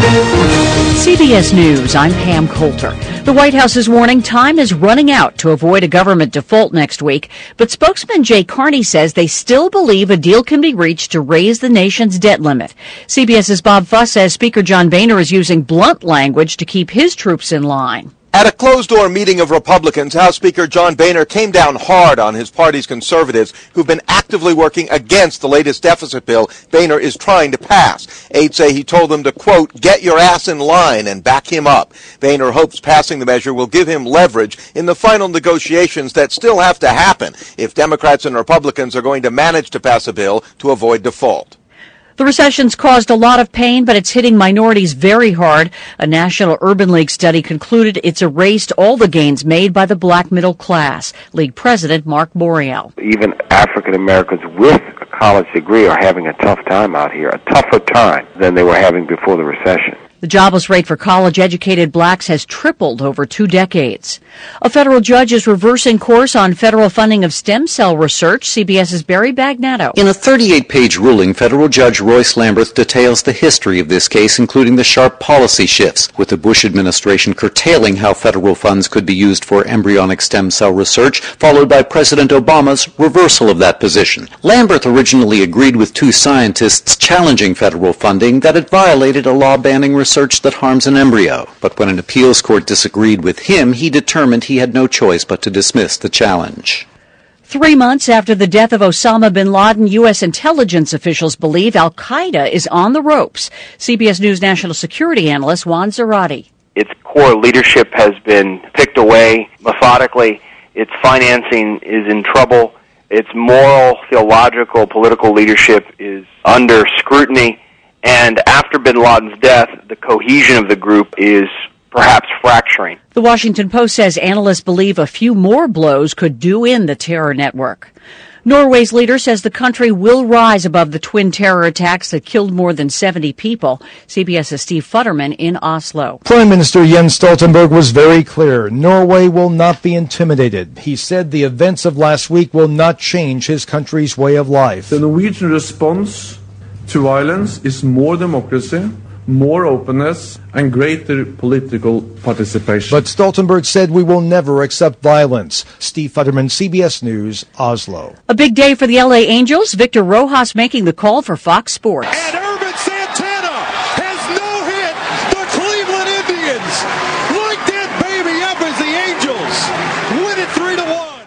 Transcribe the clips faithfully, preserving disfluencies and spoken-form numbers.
C B S News, I'm Pam Coulter. The White House is warning time is running out to avoid a government default next week, but spokesman Jay Carney says they still believe a deal can be reached to raise the nation's debt limit. CBS's Bob Fuss says Speaker John Boehner is using blunt language to keep his troops in line. At a closed-door meeting of Republicans, House Speaker John Boehner came down hard on his party's conservatives who've been actively working against the latest deficit bill Boehner is trying to pass. Aides say he told them to, quote, get your ass in line and back him up. Boehner hopes passing the measure will give him leverage in the final negotiations that still have to happen if Democrats and Republicans are going to manage to pass a bill to avoid default. The recession's caused a lot of pain, but it's hitting minorities very hard. A National Urban League study concluded it's erased all the gains made by the black middle class. League President Mark Boreal. Even African Americans with a college degree are having a tough time out here, a tougher time than they were having before the recession. The jobless rate for college-educated blacks has tripled over two decades. A federal judge is reversing course on federal funding of stem cell research. CBS's Barry Bagnatto. In a thirty-eight page ruling, federal judge Royce Lamberth details the history of this case, including the sharp policy shifts, with the Bush administration curtailing how federal funds could be used for embryonic stem cell research, followed by President Obama's reversal of that position. Lamberth originally agreed with two scientists challenging federal funding that it violated a law banning research research that harms an embryo. But when an appeals court disagreed with him, he determined he had no choice but to dismiss the challenge. Three months after the death of Osama bin Laden, U S intelligence officials believe al-Qaeda is on the ropes. C B S News national security analyst Juan Zarate. Its core leadership has been picked away methodically. Its financing is in trouble. Its moral, theological, political leadership is under scrutiny. And after bin Laden's death, the cohesion of the group is perhaps fracturing. The Washington Post says analysts believe a few more blows could do in the terror network. Norway's leader says the country will rise above the twin terror attacks that killed more than seventy people. CBS's Steve Futterman in Oslo. Prime Minister Jens Stoltenberg was very clear. Norway will not be intimidated. He said the events of last week will not change his country's way of life. The Norwegian response to violence is more democracy, more openness, and greater political participation. But Stoltenberg said we will never accept violence. Steve Futterman, C B S News, Oslo. A big day for the L A Angels. Victor Rojas making the call for Fox Sports. And Urban Santana has no-hit the Cleveland Indians. Light that baby up as the Angels win it three to one.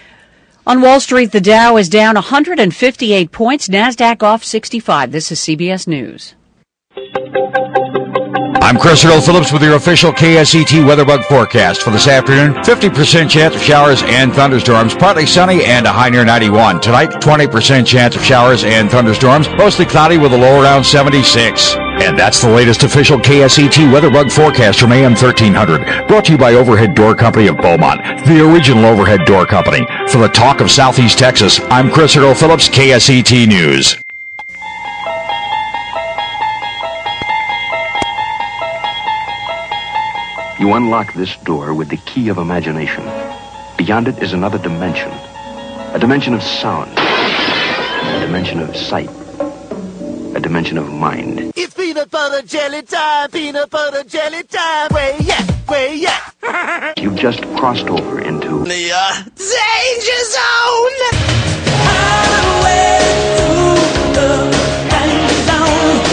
On Wall Street, the Dow is down one hundred fifty-eight points, NASDAQ off sixty-five. This is C B S News. I'm Chris Earl Phillips with your official K S E T weather bug forecast for this afternoon. fifty percent chance of showers and thunderstorms, partly sunny and a high near ninety-one. Tonight, twenty percent chance of showers and thunderstorms, mostly cloudy with a low around seventy-six. And that's the latest official K S E T weather bug forecast from A M thirteen hundred. Brought to you by Overhead Door Company of Beaumont, the original overhead door company. For the talk of Southeast Texas, I'm Chris Earl Phillips, K S E T News. You unlock this door with the key of imagination. Beyond it is another dimension. A dimension of sound. A dimension of sight. A dimension of mind. It's peanut butter jelly time, peanut butter jelly time. Way yeah, way yeah. You've just crossed over into the uh, danger zone. Highway through the danger zone.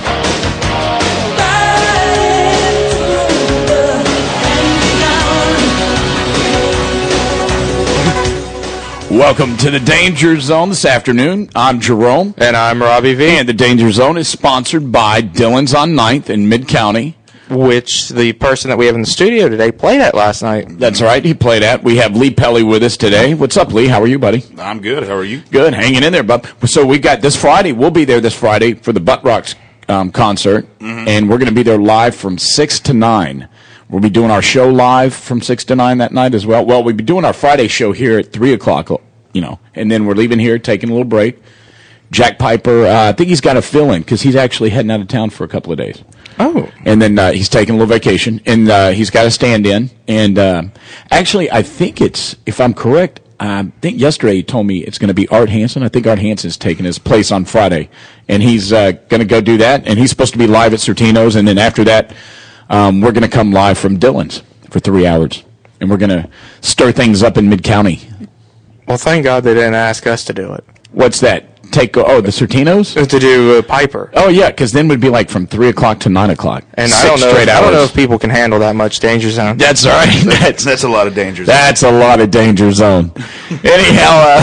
Welcome to the Danger Zone this afternoon. I'm Jerome. And I'm Robbie V. And the Danger Zone is sponsored by Dillon's on ninth in Mid-County. Which the person that we have in the studio today played at last night. That's right, he played at. We have Lee Pelly with us today. What's up, Lee? How are you, buddy? I'm good. How are you? Good, hanging in there, bub. So we got this Friday. We'll be there this Friday for the Butt Rocks um, concert. Mm-hmm. And we're going to be there live from six to nine. We'll be doing our show live from six to nine that night as well. Well, we'll be doing our Friday show here at three o'clock, you know, and then we're leaving here, taking a little break. Jack Piper, uh, I think he's got a fill-in because he's actually heading out of town for a couple of days. Oh. And then uh, he's taking a little vacation, and uh, he's got a stand-in. And uh, actually, I think it's, if I'm correct, I think yesterday he told me it's going to be Art Hansen. I think Art Hansen's taking his place on Friday, and he's uh, going to go do that. And he's supposed to be live at Sortino's, and then after that, um, we're going to come live from Dillon's for three hours, and we're going to stir things up in Mid-County. Well, thank God they didn't ask us to do it. What's that? Take oh the Sortino's to do uh, Piper. Oh yeah, because then would be like from three o'clock to nine o'clock. And Six I don't know. straight I don't know hours. if people can handle that much danger zone. That's all right. That's That's a lot of danger zone. that's a lot of danger zone. Anyhow,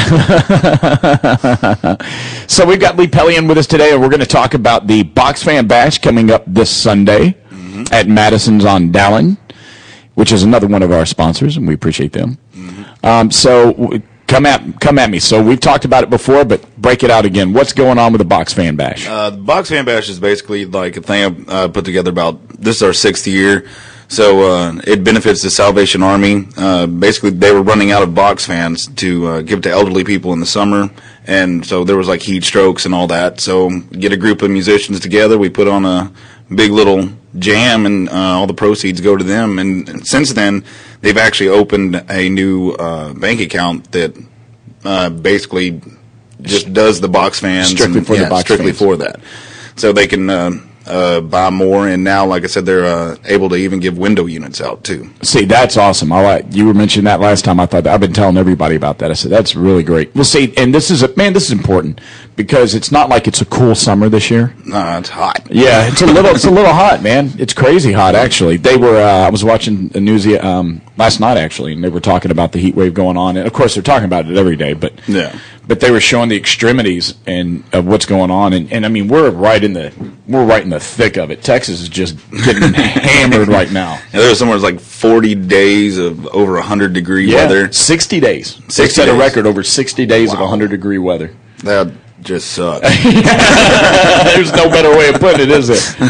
uh, so we've got Lee Pellion with us today, and we're going to talk about the Box Fan Bash coming up this Sunday Mm-hmm. at Madison's on Dallin, which is another one of our sponsors, and we appreciate them. Mm-hmm. Um, so. W- Come at come at me. So we've talked about it before, but break it out again. What's going on with the Box Fan Bash? Uh, the Box Fan Bash is basically like a thing I uh, put together about, this is our sixth year, so uh, it benefits the Salvation Army. Uh, basically, they were running out of box fans to uh, give to elderly people in the summer, and so there was like heat strokes and all that. So get a group of musicians together, we put on a big little jam, and uh, all the proceeds go to them. And, and since then, they've actually opened a new uh, bank account that uh, basically just does the box fans. Strictly and, for the yeah, box strictly fans. for that. So they can uh, uh, buy more, and now, like I said, they're uh, able to even give window units out too. See, that's awesome. I like you were mentioning that last time. I thought I've been telling everybody about that. I said that's really great. We'll see, and this is a man. This is important because it's not like it's a cool summer this year. No, it's hot. Yeah, it's a little. It's a little hot, man. It's crazy hot, actually. They were. Uh, I was watching the news um, last night, actually, and they were talking about the heat wave going on. And of course, they're talking about it every day, but Yeah. But they were showing the extremities and of what's going on, and, and I mean, we're right in the we're right in the thick of it. Texas is just getting hammered right now. Yeah, there was somewhere like forty days of over one hundred degree Yeah, weather. sixty days. They sixty set a days. record over sixty days of Wow. one hundred degree weather. That just sucks. There's no better way of putting it, is there?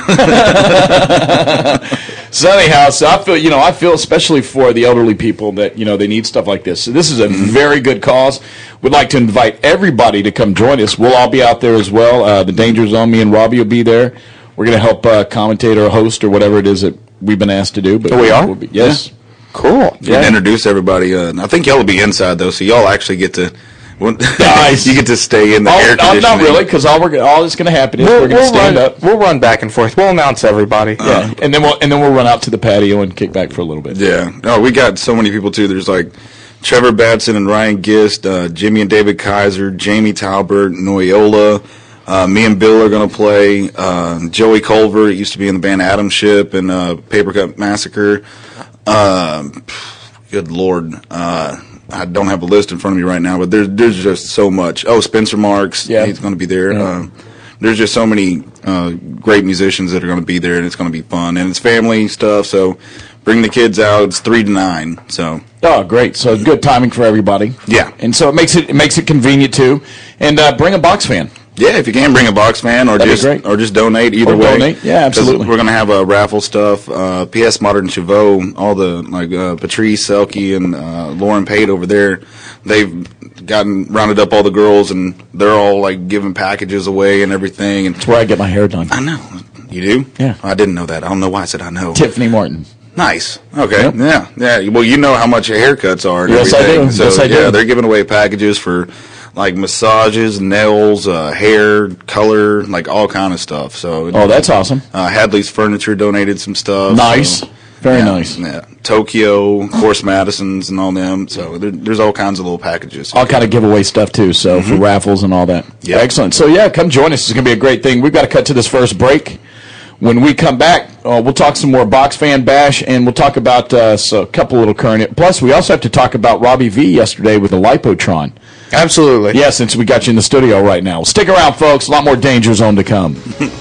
So anyhow, so I feel, you know, I feel especially for the elderly people that, you know, they need stuff like this. So this is a very good cause. We'd like to invite everybody to come join us. We'll all be out there as well. Uh, the Danger Zone, me and Robbie will be there. We're going to help uh, commentate or host or whatever it is that we've been asked to do. But Oh, we are? We'll be, yes. Cool. Yeah. And introduce everybody. Uh, I think y'all will be inside though, so y'all actually get to. Nice. You get to stay in the All, air all, conditioning. not really, because all we're all that's going to happen is We'll, we're going to we'll stand run, up. we'll run back and forth. We'll announce everybody. Yeah, and then we'll and then we'll run out to the patio and kick back for a little bit. Yeah. Oh, we got so many people too. There's like Trevor Batson and Ryan Gist, uh, Jimmy and David Kaiser, Jamie Talbert, Noyola. Uh, me and Bill are going to play. Uh, Joey Culver used to be in the band Atom Ship and uh, Papercut Massacre. Uh, good Lord. Uh, I don't have a list in front of me right now, but there's there's just so much. Oh, Spencer Marks, Yeah. he's going to be there. Yeah. Uh, there's just so many uh, great musicians that are going to be there, and it's going to be fun. And it's family stuff, so bring the kids out. It's three to nine, so Oh, great! So good timing for everybody. Yeah. and so it makes it it makes it convenient too. And uh, bring a box fan. yeah, if you can bring a box fan or That'd be just great. or just donate either Or way. donate. Yeah, 'Cause absolutely. We're going to have a uh, raffle stuff. Uh, P S Modern Chauveau, all the like uh, Patrice Selke and uh, Lauren Pate over there. They've gotten rounded up all the girls, and they're all like giving packages away and everything. And That's where I get my hair done. I know. You do? Yeah. I didn't know that. I don't know why I said I know. Tiffany Martin. Nice. Okay. Yep. Yeah. Yeah. Well, you know how much haircuts are. And Yes, I everything. do. So, Yes, I do. yeah, they're giving away packages for like massages, nails, uh, hair, color, like all kind of stuff. So. Oh, that's awesome. Uh, Hadley's Furniture donated some stuff. Nice. so- Very yeah, nice. Yeah. Tokyo, of course, Madison's and all them. So there, there's all kinds of little packages. All kind of giveaway stuff too. So for raffles and all that. Yep. Excellent. So yeah, come join us. It's going to be a great thing. We've got to cut to this first break. When we come back, uh, we'll talk some more Box Fan Bash, and we'll talk about uh, so a couple little current. Plus, we also have to talk about Robbie V yesterday with the Lipotron. Absolutely. Yeah, since we got you in the studio right now. Well, stick around, folks. A lot more Danger Zone to come.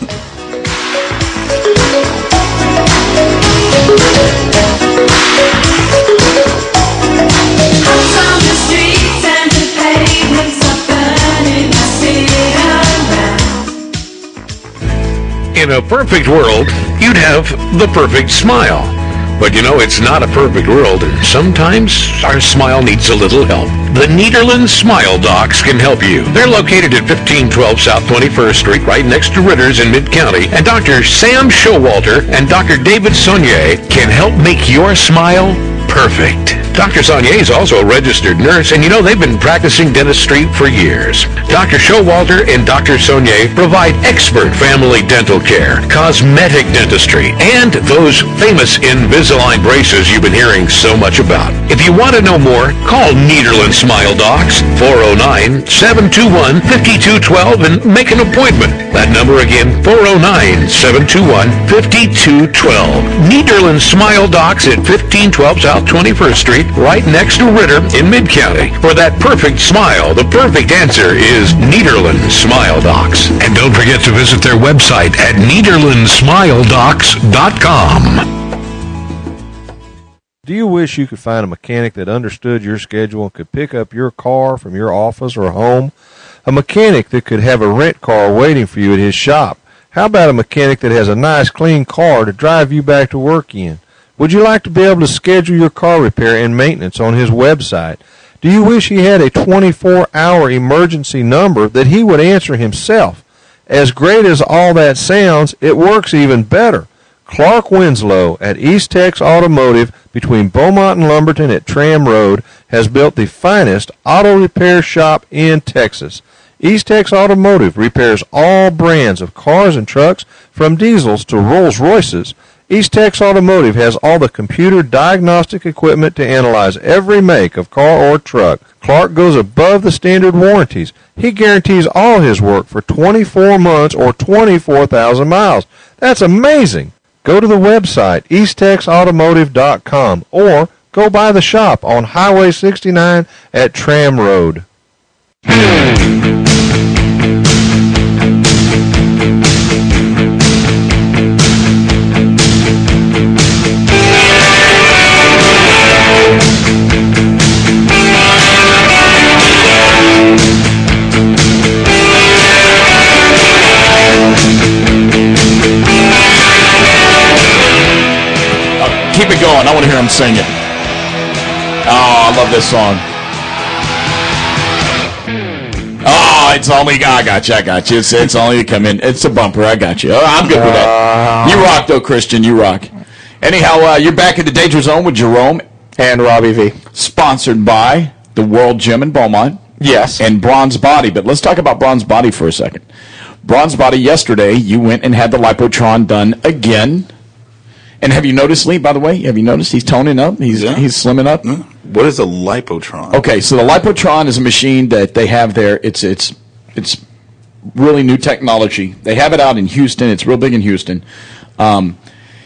In a perfect world, you'd have the perfect smile. But you know, it's not a perfect world, and sometimes our smile needs a little help. The Nederland Smile Docs can help you. They're located at fifteen twelve South twenty-first Street, right next to Ritter's in Mid-County. And Doctor Sam Showalter and Doctor David Saunier can help make your smile perfect. Doctor Saunier is also a registered nurse, and you know they've been practicing dentistry for years. Doctor Showalter and Doctor Saunier provide expert family dental care, cosmetic dentistry, and those famous Invisalign braces you've been hearing so much about. If you want to know more, call Nederland Smile Docs, four oh nine, seven two one, five two one two, and make an appointment. That number again, four oh nine, seven two one, five two one two. Nederland Smile Docs at fifteen twelve South twenty-first Street, right next to Ritter in Mid-County. For that perfect smile, the perfect answer is Nederland Smile Docs. And don't forget to visit their website at Nederland Smile Docs dot com. Do you wish you could find a mechanic that understood your schedule and could pick up your car from your office or home? A mechanic that could have a rent car waiting for you at his shop? How about a mechanic that has a nice clean car to drive you back to work in? Would you like to be able to schedule your car repair and maintenance on his website? Do you wish he had a twenty-four hour emergency number that he would answer himself? As great as all that sounds, it works even better. Clark Winslow at East Tex Automotive between Beaumont and Lumberton at Tram Road has built the finest auto repair shop in Texas. East Tex Automotive repairs all brands of cars and trucks from diesels to Rolls Royces. East Tex Automotive has all the computer diagnostic equipment to analyze every make of car or truck. Clark goes above the standard warranties. He guarantees all his work for twenty-four months or twenty-four thousand miles. That's amazing. Go to the website, east tex automotive dot com, or go by the shop on Highway sixty-nine at Tram Road. Keep it going. I want to hear him sing it. Oh, I love this song. Oh, it's only, I got you, I got you. It's, it's only to come in. It's a bumper. I got you. Oh, I'm good with that. You rock, though, Christian. You rock. Anyhow, uh, you're back in the Danger Zone with Jerome and Robbie V. Sponsored by the World Gym in Beaumont. Yes. And Bronze Body. But let's talk about Bronze Body for a second. Bronze Body, yesterday, you went and had the Lipotron done again. And have you noticed, Lee, by the way, have you noticed he's toning up? He's yeah. he's slimming up? What is a Lipotron? Okay, so the Lipotron is a machine that they have there. It's it's it's really new technology. They have it out in Houston. It's real big in Houston. Um,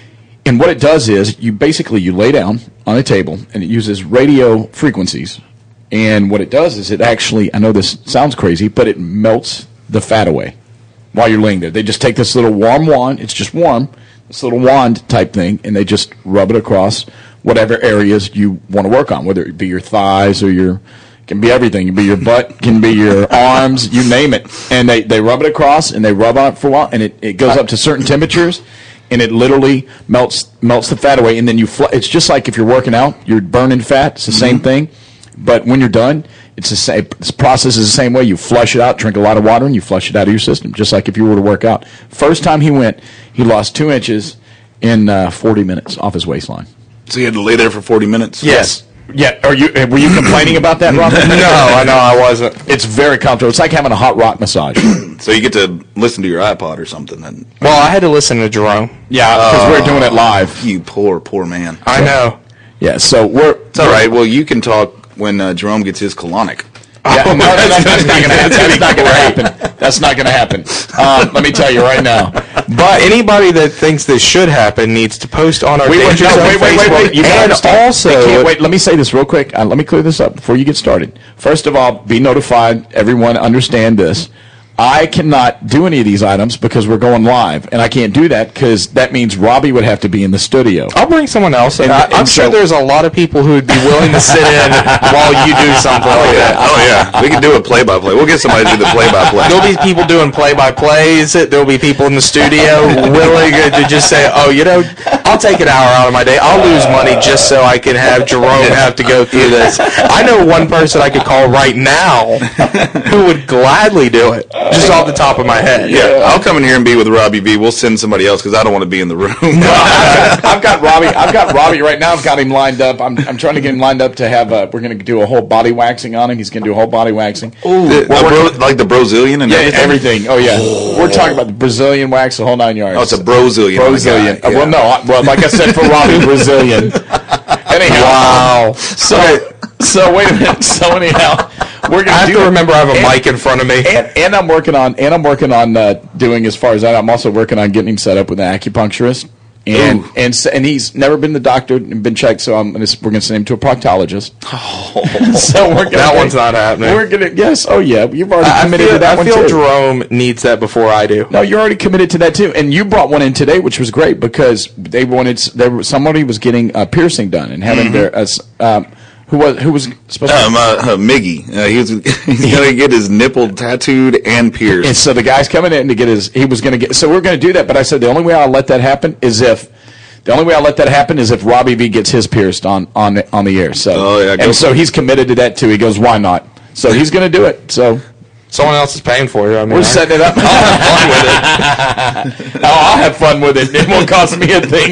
and what it does is you basically you lay down on a table, and it uses radio frequencies. And what it does is it actually, I know this sounds crazy, but it melts the fat away while you're laying there. They just take this little warm wand. It's just warm. This little wand type thing, and they just rub it across whatever areas you want to work on, whether it be your thighs or your, can be everything. It can be your butt, can be your arms, you name it. And they, they rub it across, and they rub on it for a while, and it, it goes up to certain temperatures, and it literally melts melts the fat away. And then you, fl- it's just like if you're working out, you're burning fat. It's the mm-hmm. same thing. But when you're done, it's the same. This process is the same way. You flush it out, drink a lot of water, and you flush it out of your system, just like if you were to work out. First time he went, he lost two inches in uh, forty minutes off his waistline. So you had to lay there for forty minutes? Yes. Yeah. Are you? Were you complaining about that, Robert? No, I know I wasn't. It's very comfortable. It's like having a hot rock massage. So you get to listen to your iPod or something. Then. Well, I had to listen to Jerome. Yeah, because uh, we're doing it live. You poor, poor man. I know. Yeah. So we're. It's all right. Well, you can talk when uh, Jerome gets his colonic. Yeah, no, no, no, that's not going to happen. That's not going to happen. That's not going to happen. Um, let me tell you right now. But anybody that thinks this should happen needs to post on our wait, Danger wait, Zone wait, wait, Facebook. wait, wait. You and also, can't wait. Let me say this real quick. Uh, let me clear this up before you get started. First of all, be notified. Everyone understand this. I cannot do any of these items because we're going live, and I can't do that because that means Robbie would have to be in the studio. I'll bring someone else. And, I, I'm and sure so, there's a lot of people who would be willing to sit in while you do something oh, like yeah. that. Oh, yeah. We can do a play-by-play. We'll get somebody to do the play-by-play. There'll be people doing play-by-plays. There'll be people in the studio willing to just say, oh, you know, I'll take an hour out of my day. I'll lose money just so I can have Jerome have to go through this. I know one person I could call right now who would gladly do it, just off the top of my head. Yeah, I'll come in here and be with Robbie B. We'll send somebody else because I don't want to be in the room. No, I've, got, I've got Robbie. I've got Robbie right now. I've got him lined up. I'm, I'm trying to get him lined up to have. A, we're going to do a whole body waxing on him. He's going to do a whole body waxing. Ooh, the, the bro, like the Brazilian and yeah, everything. everything. Oh yeah, oh. We're talking about the Brazilian wax, the whole nine yards. Oh, it's a Brazilian. Brazilian. Yeah. Well, no. I, well, like I said, for Robbie, Brazilian. Anyhow. Wow. So, so wait a minute. So anyhow, we're going I have do to it. remember I have a and, mic in front of me. And, and I'm working on. And I'm working on uh, doing as far as that. I'm also working on getting him set up with an acupuncturist. And Ooh. and and he's never been to the doctor and been checked, so I'm gonna, we're going to send him to a proctologist. Oh. So we're gonna that make, one's not happening. We're gonna yes, oh yeah, you've already I committed feel, to that I one feel too. Jerome needs that before I do. No, you're already committed to that too, and you brought one in today, which was great because they wanted there was somebody was getting a piercing done and having Mm-hmm. their as um, who was who was supposed um, to uh, uh, Miggy. Uh, he was he's going to get his nipple tattooed and pierced. And so the guy's coming in to get his. He was going to get. So we're going to do that, but I said the only way I'll let that happen is if. The only way I'll let that happen is if Robbie V gets his pierced on on the, on the air. So oh, yeah, and so he's committed to that too. He goes, why not? So he's going to do it. So someone else is paying for you. I mean, we're setting it up. I'll have fun with it. Oh, I'll have fun with it. It won't cost me a thing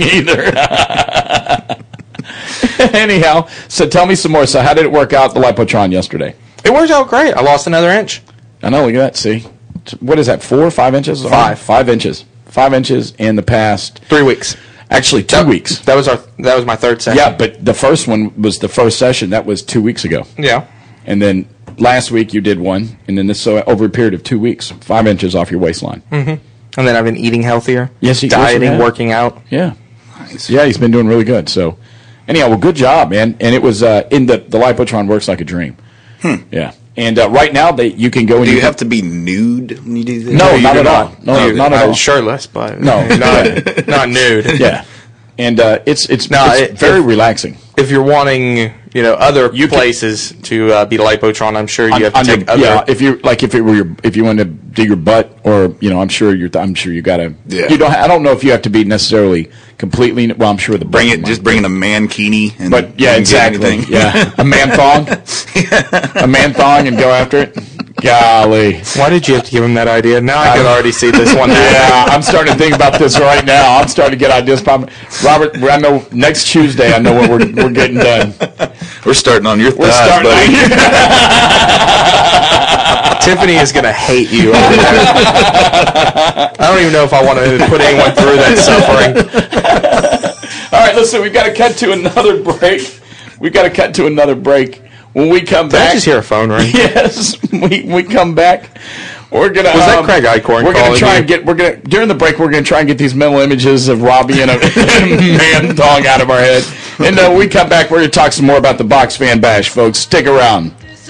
either. Anyhow, so tell me some more. So how did it work out the Lipotron yesterday? It worked out great. I lost another inch. I know. Look at that. See, what is that? Four or five inches? Five. Five inches. Five inches in the past three weeks. Actually, two that, weeks. That was our. That was my third session. Yeah, but the first one was the first session. That was two weeks ago. Yeah. And then last week you did one, and then this so over a period of two weeks, five inches off your waistline. Mm-hmm. And then I've been eating healthier. Yes, he dieting, yes, working out. Yeah. Nice. Yeah, he's been doing really good. So, anyhow, well, good job, man. And it was uh, in the the Lipotron works like a dream. Hmm. Yeah. And uh, right now, they you can go. Do and you, you have to be nude when you do this? No, no not at not. all. No, no not at I'm all. Shirtless, but no, not not nude. Yeah. And uh, it's it's, no, it's it, very if, relaxing. If you're wanting, you know, other you places can, to uh, be Lipotron, I'm sure you on, have to take the, other. Yeah, if you like, if it were your, if you want to do your butt, or you know, I'm sure you're, I'm sure you gotta. Yeah. You don't. I don't know if you have to be necessarily completely. Well, I'm sure the bring it, just bring in a mankini. And but yeah, exactly. Yeah, a man thong, a man thong, and go after it. Golly. Why did you have to give him that idea? Now I, I can already see this one. Yeah, I'm starting to think about this right now. I'm starting to get ideas. Robert, I know next Tuesday I know what we're we're getting done. We're starting on your We're thighs, starting buddy. on your Tiffany is going to hate you over there. I don't even know if I want to put anyone through that suffering. All right, listen, we've got to cut to another break. We've got to cut to another break. When we come Did back, I just hear a phone ring? Yes, we we come back. We're gonna. Was that um, Craig Eichhorn We're gonna calling try you? and get. We're gonna during the break. We're gonna try and get these mental images of Robbie and a man thong out of our head. And uh, when we come back, we're gonna talk some more about the Box Fan Bash, folks. Stick around.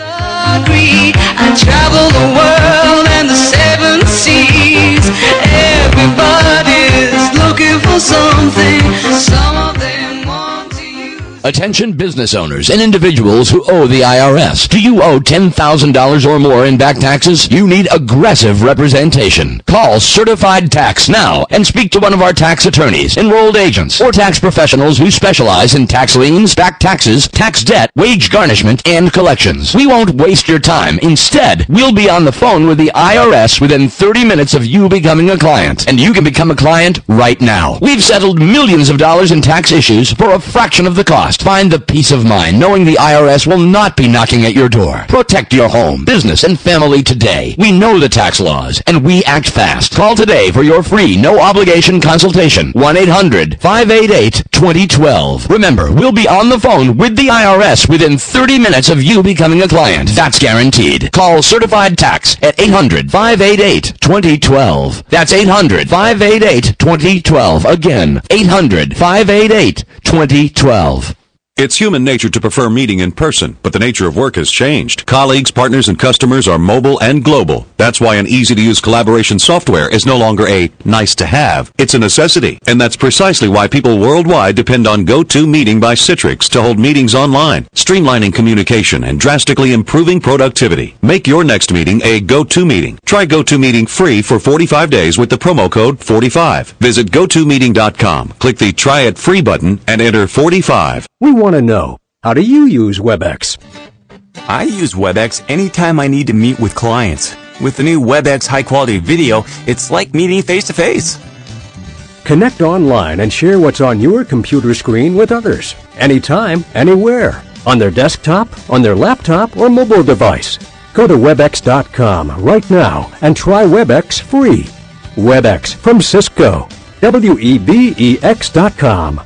I travel the world and the seven seas. Everybody's looking for something. Some of them want to use. Attention business owners and individuals who owe the I R S. Do you owe ten thousand dollars or more in back taxes? You need aggressive representation. Call Certified Tax now and speak to one of our tax attorneys, enrolled agents, or tax professionals who specialize in tax liens, back taxes, tax debt, wage garnishment, and collections. We won't waste your time. Instead, we'll be on the phone with the I R S within thirty minutes of you becoming a client. And you can become a client right now. We've settled millions of dollars in tax issues for a fraction of the cost. Find the peace of mind knowing the I R S will not be knocking at your door. Protect your home, business, and family today. We know the tax laws, and we act fast. Call today for your free, no-obligation consultation. one eight hundred five eight eight two zero one two. Remember, we'll be on the phone with the I R S within thirty minutes of you becoming a client. That's guaranteed. Call Certified Tax at eight hundred five eight eight two zero one two. That's eight hundred five eight eight two zero one two. Again, eight hundred five eight eight two zero one two. It's human nature to prefer meeting in person, but the nature of work has changed. Colleagues, partners, and customers are mobile and global. That's why an easy-to-use collaboration software is no longer a nice-to-have. It's a necessity, and that's precisely why people worldwide depend on GoToMeeting by Citrix to hold meetings online, streamlining communication and drastically improving productivity. Make your next meeting a GoToMeeting. Try GoToMeeting free for forty-five days with the promo code forty-five. Visit go to meeting dot com, click the Try It Free button, and enter forty-five. We want to know, how do you use WebEx? I use WebEx anytime I need to meet with clients. With the new WebEx high-quality video, it's like meeting face-to-face. Connect online and share what's on your computer screen with others, anytime, anywhere, on their desktop, on their laptop, or mobile device. Go to webex dot com right now and try WebEx free. WebEx from Cisco. W E B E X dot com.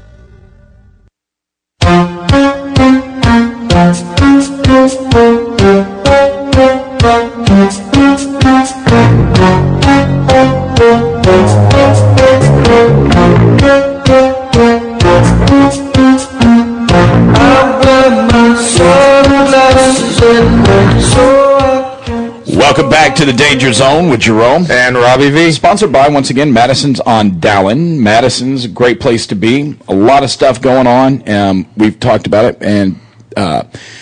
Welcome back to the Danger Zone with Jerome and Robbie V. Sponsored by, once again, Madison's on Dowling. Madison's a great place to be. A lot of stuff going on. Um, we've talked about it. And uh,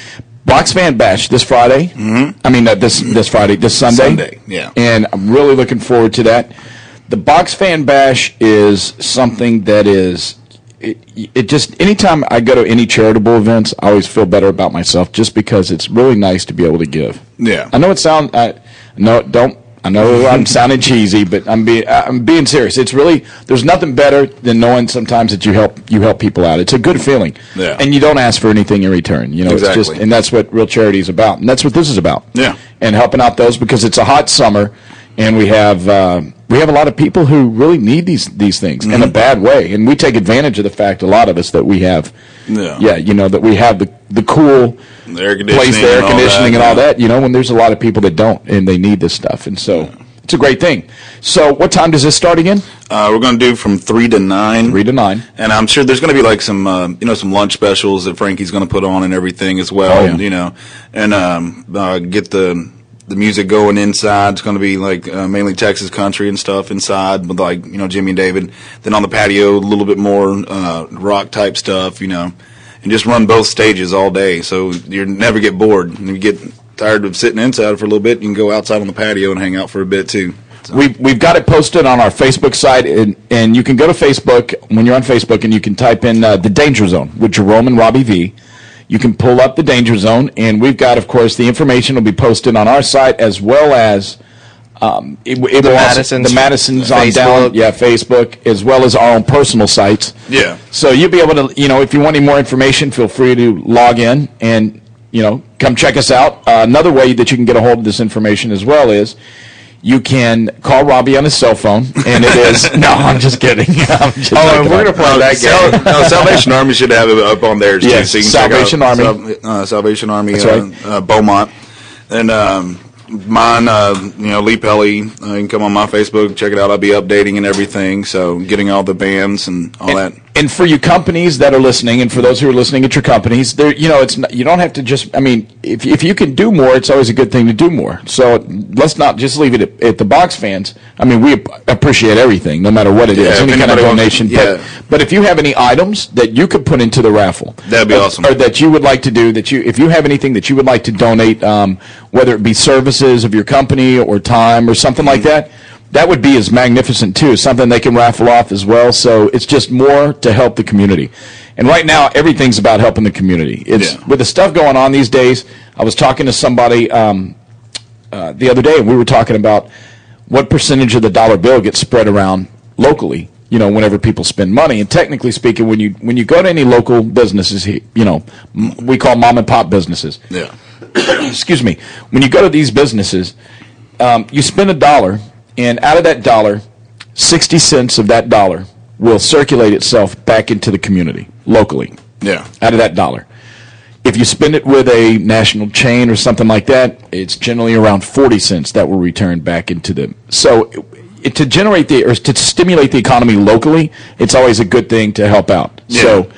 Box Fan Bash this Friday. Mm-hmm. I mean, uh, this this Friday, this Sunday. Sunday, yeah. And I'm really looking forward to that. The Box Fan Bash is something that is... It, it just, anytime I go to any charitable events, I always feel better about myself just because it's really nice to be able to give. Yeah. I know it sounds, I no, don't, I know I'm sounding cheesy, but I'm being, I'm being serious. It's really, there's nothing better than knowing sometimes that you help, you help people out. It's a good feeling. Yeah. And you don't ask for anything in return. You know, Exactly. it's just, and that's what real charity is about. And that's what this is about. Yeah. And helping out those because it's a hot summer and we have, uh, we have a lot of people who really need these these things mm-hmm. in a bad way, and we take advantage of the fact, a lot of us, that we have, yeah, yeah you know, that we have the the cool the air place, the air and conditioning, all that, and all yeah. that. You know, when there's a lot of people that don't, and they need this stuff, and so yeah. it's a great thing. So, what time does this start again? Uh, we're going to do from three to nine. Three to nine, and I'm sure there's going to be like some, uh, you know, some lunch specials that Frankie's going to put on and everything as well. Oh, yeah. You know, and um, uh, get the. The music going inside. It's going to be like uh, mainly Texas country and stuff inside, with like, you know, Jimmy and David. Then on the patio, a little bit more uh, rock type stuff, you know, and just run both stages all day. So you never get bored. And if you get tired of sitting inside for a little bit, you can go outside on the patio and hang out for a bit too. So. We've, we've got it posted on our Facebook site, and, and you can go to Facebook when you're on Facebook, and you can type in uh, The Danger Zone with Jerome and Robbie V. You can pull up the Danger Zone, and we've got, of course, the information will be posted on our site as well as um, it, it the, will Madison's, also, the Madison's on Facebook. down, yeah, Facebook, as well as our own personal sites. Yeah. So you'll be able to, you know, if you want any more information, feel free to log in and, you know, come check us out. Uh, another way that you can get a hold of this information as well is you can call Robbie on his cell phone, and it is... no, I'm just kidding. I'm just oh, and we're going to play that game. No, Salvation Army should have it up on theirs, yes, too. So you can Salvation check out Army. Sal- uh, Salvation Army, That's uh, right. uh, Beaumont. And um, mine, uh, you know, Lee Pelly, uh, you can come on my Facebook, check it out. I'll be updating and everything, so getting all the bands and all and, that. And for you companies that are listening, and for those who are listening at your companies, there, you know, it's not, you don't have to just. I mean, if if you can do more, it's always a good thing to do more. So let's not just leave it at, at the box fans. I mean, we appreciate everything, no matter what it Yeah, is, if any kind of anybody wants- donation. yeah. But, but if you have any items that you could put into the raffle, That'd be or, awesome. or that you would like to do, that you, if you have anything that you would like to donate, um, whether it be services of your company or time or something like that. That would be as magnificent, too, something they can raffle off as well. So it's just more to help the community. And right now, everything's about helping the community. It's Yeah. with the stuff going on these days. I was talking to somebody um, uh, the other day, and we were talking about what percentage of the dollar bill gets spread around locally, you know, whenever people spend money. And technically speaking, when you when you go to any local businesses, you know, m- we call mom and pop businesses. Yeah. Excuse me. When you go to these businesses, um, you spend a dollar, and out of that dollar, sixty cents of that dollar will circulate itself back into the community locally. Yeah. Out of that dollar. If you spend it with a national chain or something like that, it's generally around forty cents that will return back into the. So it, to generate the or to stimulate the economy locally, it's always a good thing to help out. Yeah. So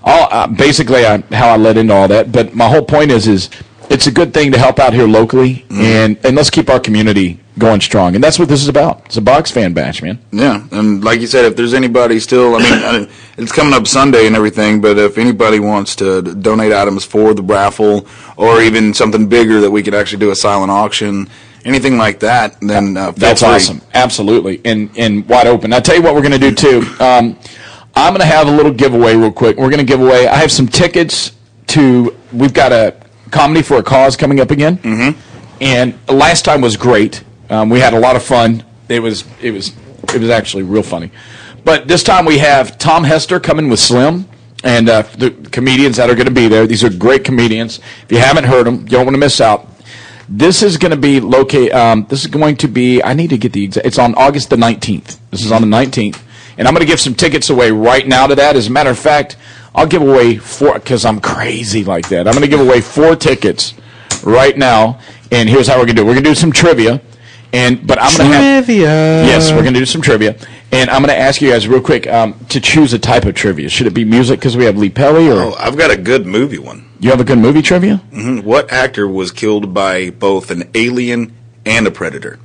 all, uh, basically I, how I led into all that. But my whole point is, is it's a good thing to help out here locally, mm. and, and let's keep our community going strong. And that's what this is about. It's a Bucs fan bash, man. Yeah, and like you said, if there's anybody still, I mean, I, it's coming up Sunday and everything, but if anybody wants to donate items for the raffle or even something bigger that we could actually do a silent auction, anything like that, then uh, feel That's free. awesome. Absolutely. And, and wide open. I'll tell you what we're going to do, too. Um, I'm going to have a little giveaway real quick. We're going to give away, I have some tickets to, we've got a Comedy for a Cause coming up again. Mm-hmm. And last time was great. Um, we had a lot of fun. It was it was it was actually real funny. But this time we have Tom Hester coming with Slim and uh, the comedians that are going to be there. These are great comedians. If you haven't heard them, you don't want to miss out. This is going to be locate. Um, this is going to be. I need to get the exact. It's on August the nineteenth. This is on the nineteenth, and I'm going to give some tickets away right now to that. As a matter of fact, I'll give away four because I'm crazy like that. I'm going to give away four tickets right now, and here's how we're going to do it. We're going to do some trivia. And but I'm going to have trivia. Yes, we're going to do some trivia, and I'm going to ask you guys real quick um, to choose a type of trivia. Should it be music because we have Lee Pelly, or Oh, I've got a good movie one. You have a good movie trivia? Mm-hmm. What actor was killed by both an alien and a predator?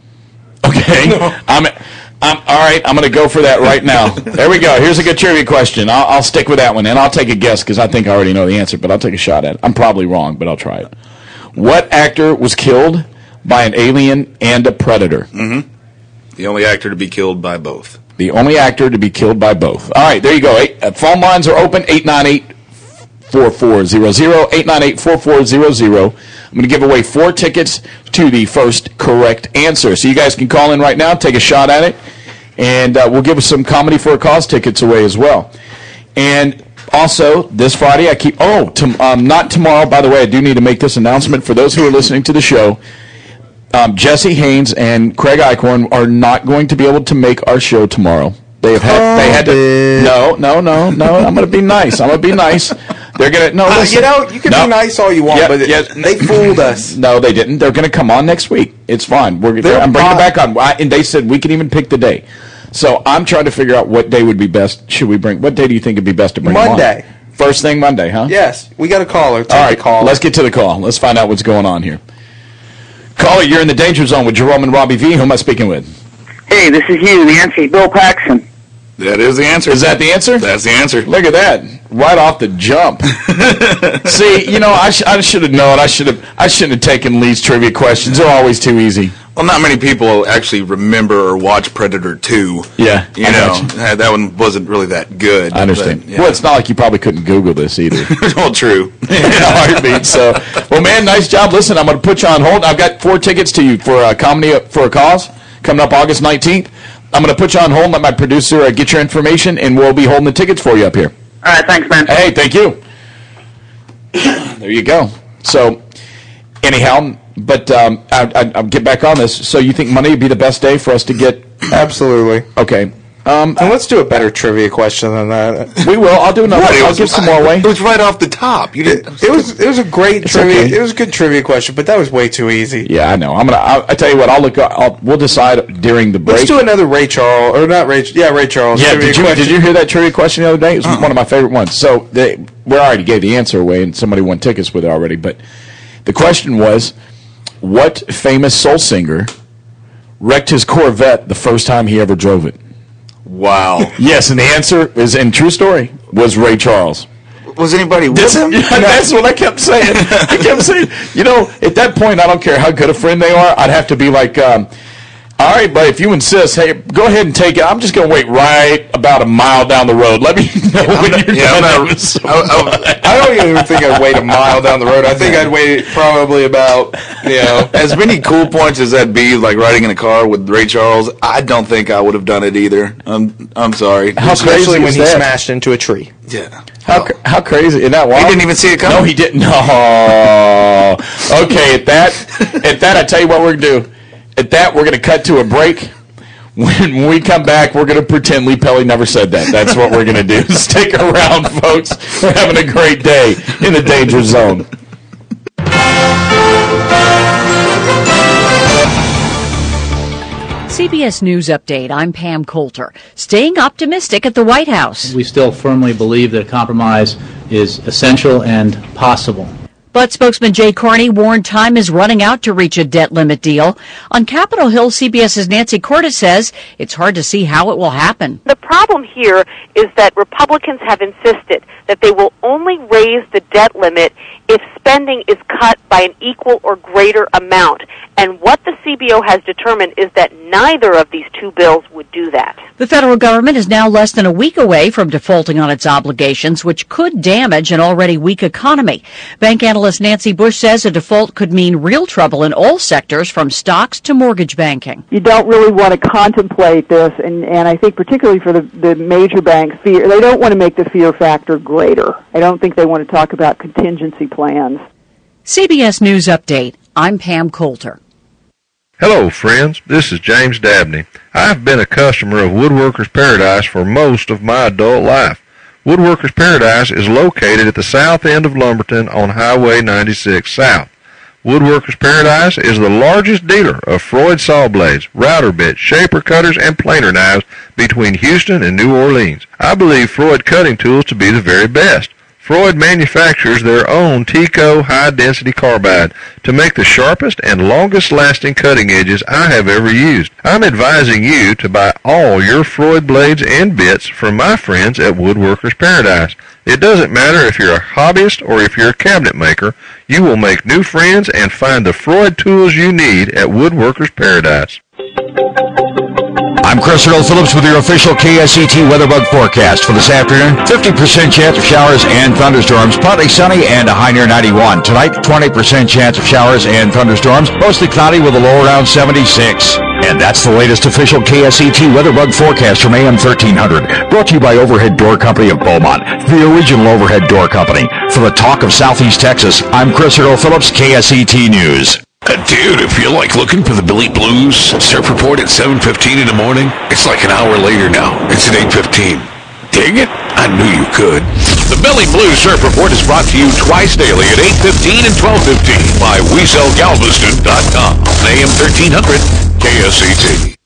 Okay, I'm, I'm all right. I'm going to go for that right now. There we go. Here's a good trivia question. I'll, I'll stick with that one, and I'll take a guess because I think I already know the answer, but I'll take a shot at it. I'm probably wrong, but I'll try it. What actor was killed by an alien and a predator? Mm-hmm. The only actor to be killed by both. The only actor to be killed by both. All right, there you go. Eight, uh, phone lines are open, eight nine eight, four four zero zero, eight nine eight, four four zero zero. I'm going to give away four tickets to the first correct answer. So you guys can call in right now, take a shot at it, and uh, we'll give some Comedy for a Cause tickets away as well. And also, this Friday, I keep, oh, to, um, not tomorrow, by the way, I do need to make this announcement for those who are listening to the show. Um, Jesse Haynes and Craig Eichhorn are not going to be able to make our show tomorrow. They have had, they had to, no, no, no, no, I'm going to be nice. I'm going to be nice. They're going to, no, Uh, listen. you know, you can No. be nice all you want, Yeah, but yeah. they fooled us. No, they didn't. They're going to come on next week. It's fine. We're, They're I'm bringing fine. it back on. I, and they said we can even pick the day. So I'm trying to figure out what day would be best. Should we bring, what day do you think would be best to bring them on? Monday. First thing Monday, huh? Yes, we got a caller. Take All right, the call. let's get to the call. Let's find out what's going on here. Caller, you're in the danger zone with Jerome and Robbie V. Who am I speaking with? Hey, this is you. The answer is Bill Paxton. That is the answer. Is that the answer? That's the answer. Look at that, right off the jump. See, you know, I, sh- I should have known. I should have. I shouldn't have taken Lee's trivia questions. They're always too easy. Well, not many people actually remember or watch Predator two. Yeah, You I know, got you. uh, that one wasn't really that good. I understand. but, yeah. Well, it's not like you probably couldn't Google this either. well, true. Heartbeat. So, well, man, nice job. Listen, I'm going to put you on hold. I've got four tickets to you for a Comedy for a Cause coming up August nineteenth. I'm going to put you on hold and let my producer uh, get your information, and we'll be holding the tickets for you up here. All right, thanks, man. Hey, thank you. There you go. So, anyhow, but um, I, I, I'll get back on this. So, you think Monday would be the best day for us to get? Absolutely. Okay. Um, and let's do a better trivia question than that. We will. I'll do another. What? It I'll was give some right- more away. It was right off the top. You didn't. It was it was a great It's trivia. okay. It was a good trivia question, but that was way too easy. Yeah, I know. I'm gonna. I'll, I tell you what. I'll look. I'll, we'll decide during the break. Let's do another Ray Charles or not Ray? Yeah, Ray Charles. Yeah, trivia did you, question. did you hear that trivia question the other day? It was one of my favorite ones. So they, we already gave the answer away, and somebody won tickets with it already. But the question was, what famous soul singer wrecked his Corvette the first time he ever drove it? Wow. Yes, and the answer is, in true story, was Ray Charles. Was anybody with This- him? yeah, that's what I kept saying. I kept saying, you know, at that point, I don't care how good a friend they are. I'd have to be like, um, all right, but if you insist, hey, go ahead and take it. I'm just going to wait right about a mile down the road. Let me know when you're yeah, I'm done. not- It was so I- I don't even think I'd wait a mile down the road. I think I'd wait probably about, you know. As many cool points as that'd be, like riding in a car with Ray Charles, I don't think I would have done it either. I'm I'm sorry. How Especially crazy when is he that? smashed into a tree. Yeah. How, cra- how crazy. Isn't that wild? He didn't even see it coming. No, he didn't. No. Okay, at that, at that, I tell you what we're going to do. At that, we're going to cut to a break. When we come back, we're going to pretend Lee Pelly never said that. That's what we're going to do. Stick around, folks. We're having a great day in the Danger Zone. C B S News Update. I'm Pam Coulter. Staying optimistic at the White House. We still firmly believe that a compromise is essential and possible. But spokesman Jay Carney warned time is running out to reach a debt limit deal. On Capitol Hill, CBS's Nancy Cordes says it's hard to see how it will happen. The problem here is that Republicans have insisted that they will only raise the debt limit if spending is cut by an equal or greater amount. And what the C B O has determined is that neither of these two bills would do that. The federal government is now less than a week away from defaulting on its obligations, which could damage an already weak economy. Bank analyst Nancy Bush says a default could mean real trouble in all sectors, from stocks to mortgage banking. You don't really want to contemplate this, and, and I think particularly for the, the major banks, fear, they don't want to make the fear factor greater. I don't think they want to talk about contingency plans. C B S News Update. I'm Pam Coulter. Hello, friends. This is James Dabney. I've been a customer of Woodworkers Paradise for most of my adult life. Woodworkers Paradise is located at the south end of Lumberton on Highway ninety-six South. Woodworkers Paradise is the largest dealer of Freud saw blades, router bits, shaper cutters, and planer knives between Houston and New Orleans. I believe Freud cutting tools to be the very best. Freud manufactures their own Tico high-density carbide to make the sharpest and longest-lasting cutting edges I have ever used. I'm advising you to buy all your Freud blades and bits from my friends at Woodworkers Paradise. It doesn't matter if you're a hobbyist or if you're a cabinet maker, you will make new friends and find the Freud tools you need at Woodworkers Paradise. I'm Chris Earl Phillips with your official K S E T WeatherBug forecast for this afternoon. fifty percent chance of showers and thunderstorms, partly sunny and a high near ninety-one. Tonight, twenty percent chance of showers and thunderstorms, mostly cloudy with a low around seventy-six. And that's the latest official K S E T WeatherBug forecast from A M thirteen hundred. Brought to you by Overhead Door Company of Beaumont, the original Overhead Door Company. For the talk of Southeast Texas, I'm Chris Earl Phillips, K S E T News. Uh, dude, if you're like looking for the Billy Blues Surf Report at seven fifteen in the morning, it's like an hour later now. It's at eight fifteen. Dig it? I knew you could. The Billy Blues Surf Report is brought to you twice daily at eight fifteen and twelve fifteen by we sell galveston dot com. A M thirteen hundred K S E T.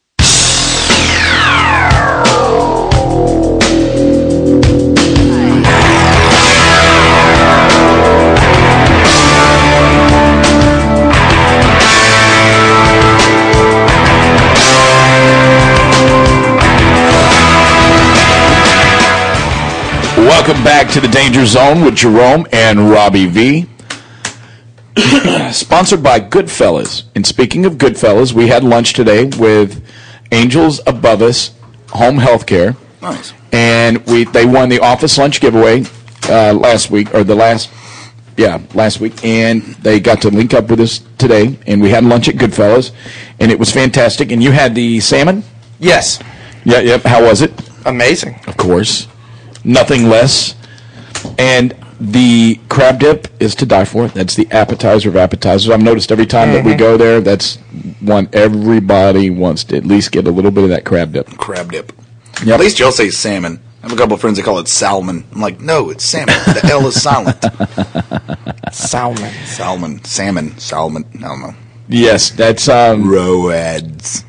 Welcome back to the Danger Zone with Jerome and Robbie V. Sponsored by Goodfellas. And speaking of Goodfellas, we had lunch today with Angels Above Us Home Healthcare. Nice. And we they won the office lunch giveaway uh, last week, or the last, yeah, last week. And they got to link up with us today, and we had lunch at Goodfellas, and it was fantastic. And you had the salmon? Yes. Yeah, yep. How was it? Amazing. Of course. Nothing less. And the crab dip is to die for. That's the appetizer of appetizers. I've noticed every time mm-hmm. that we go there, that's one everybody wants to at least get a little bit of that crab dip. Crab dip. Yep. At least y'all say salmon. I have a couple of friends that call it salmon. I'm like, no, it's salmon. The L is silent. Salmon. Salmon. Salmon. Salmon. I don't know. Yes, that's um Roads.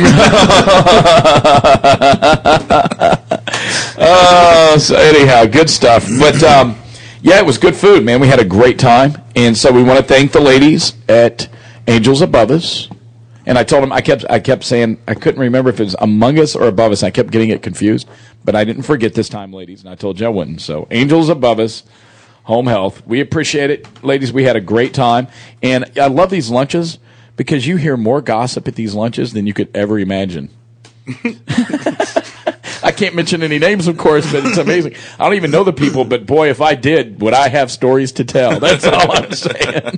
Oh, so anyhow, good stuff. But um, yeah, it was good food, man. We had a great time, and so we want to thank the ladies at Angels Above Us. And I told them I kept I kept saying I couldn't remember if it was Among Us or Above Us. I kept getting it confused, but I didn't forget this time, ladies. And I told you I wouldn't. So Angels Above Us Home Health, we appreciate it, ladies. We had a great time, and I love these lunches because you hear more gossip at these lunches than you could ever imagine. I can't mention any names, of course, but it's amazing. I don't even know the people, but boy, if I did, would I have stories to tell? That's all I'm saying.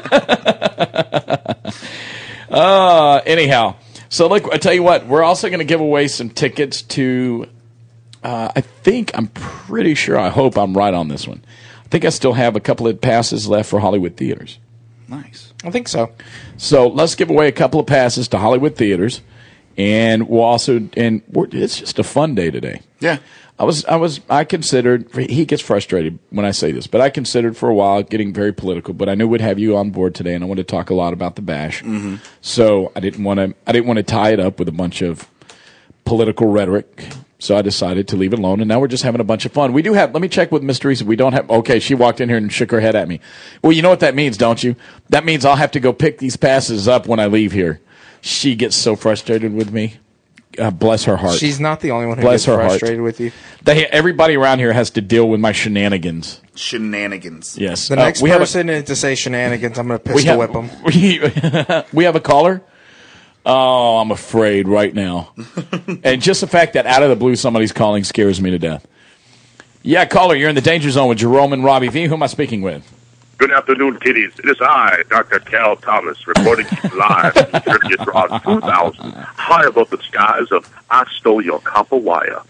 uh, anyhow, so look, I tell you what, we're also going to give away some tickets to, uh, I think, I'm pretty sure, I hope I'm right on this one. I think I still have a couple of passes left for Hollywood Theaters. Nice. I think so. So let's give away a couple of passes to Hollywood Theaters. And we'll also, and we're, it's just a fun day today. Yeah. I was, I was, I considered, he gets frustrated when I say this, but I considered for a while getting very political, but I knew we'd have you on board today, and I wanted to talk a lot about the bash. Mm-hmm. So I didn't want to, I didn't want to tie it up with a bunch of political rhetoric. So I decided to leave it alone, and now we're just having a bunch of fun. We do have, let me check with Miss Teresa. We don't have, okay, she walked in here and shook her head at me. Well, you know what that means, don't you? That means I'll have to go pick these passes up when I leave here. She gets so frustrated with me. Uh, bless her heart. She's not the only one who bless gets her frustrated heart. with you. They, everybody around here has to deal with my shenanigans. Shenanigans. Yes. The Uh, next we have a- person to say shenanigans, I'm going to We pistol have, whip them. we, we have a caller. Oh, I'm afraid right now. And just the fact that out of the blue somebody's calling scares me to death. Yeah, caller, you're in the danger zone with Jerome and Robbie V. Who am I speaking with? Good afternoon, kiddies. It is I, Doctor Cal Thomas, reporting to you live from Trivia Draw two thousand, high above the skies of I Stole Your Copper Wire.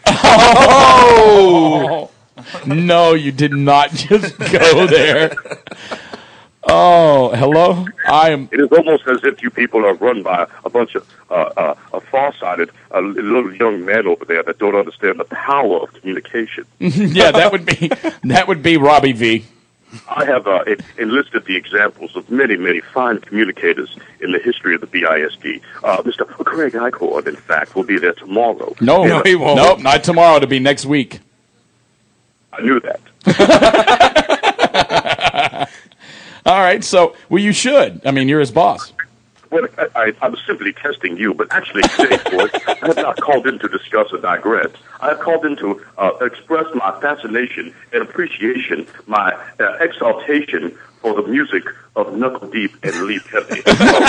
Oh! No, you did not just go there. Oh, hello? I am. It is almost as if you people are run by a bunch of uh, uh, uh, far-sighted uh, little young men over there that don't understand the power of communication. Yeah, that would be that would be Robbie V. I have uh, en- enlisted the examples of many, many fine communicators in the history of the B I S D. Uh, Mister Craig Eichhorn, in fact, will be there tomorrow. No, And, uh, he won't. Nope, not tomorrow. It'll be next week. I knew that. All right, so, well, you should. I mean, you're his boss. Well, I, I, I'm simply testing you, but actually today, boys, I have not called in to discuss or digress. I have called in to uh, express my fascination and appreciation, my uh, exaltation for the music of Knuckle Deep and Lee Pepe.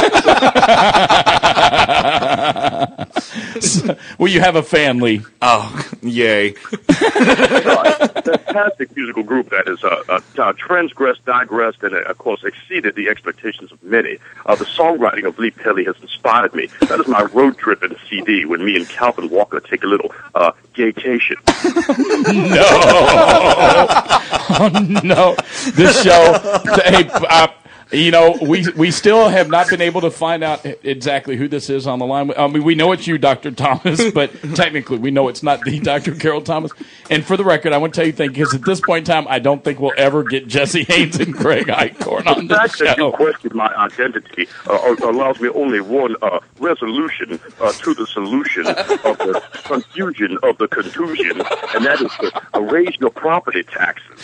So, well, you have a fan, Lee. Oh, yay. Fantastic musical group that has uh, uh, uh, transgressed, digressed, and, uh, of course, exceeded the expectations of many. Uh, the songwriting of Lee Pelly has inspired me. That is my road trip in C D when me and Calvin Walker take a little uh, gaycation. No. Oh, no. This show, hey, uh, you know, we we still have not been able to find out exactly who this is on the line. I mean, we know it's you, Doctor Thomas, but technically we know it's not the Doctor Carol Thomas. And for the record, I want to tell you thank you, because at this point in time, I don't think we'll ever get Jesse Haynes and Greg Eichhorn on The the fact that you show. question my identity uh, allows me only one uh, resolution uh, to the solution of the confusion of the contusion, and that is to uh, raise your property taxes.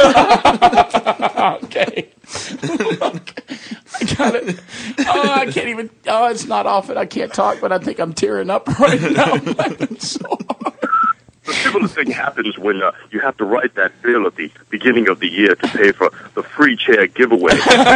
Okay. I got it. Oh, I can't even. Oh, it's not off it. I can't talk, but I think I'm tearing up right now. So The similar thing happens when uh, you have to write that bill at the beginning of the year to pay for the free chair giveaway.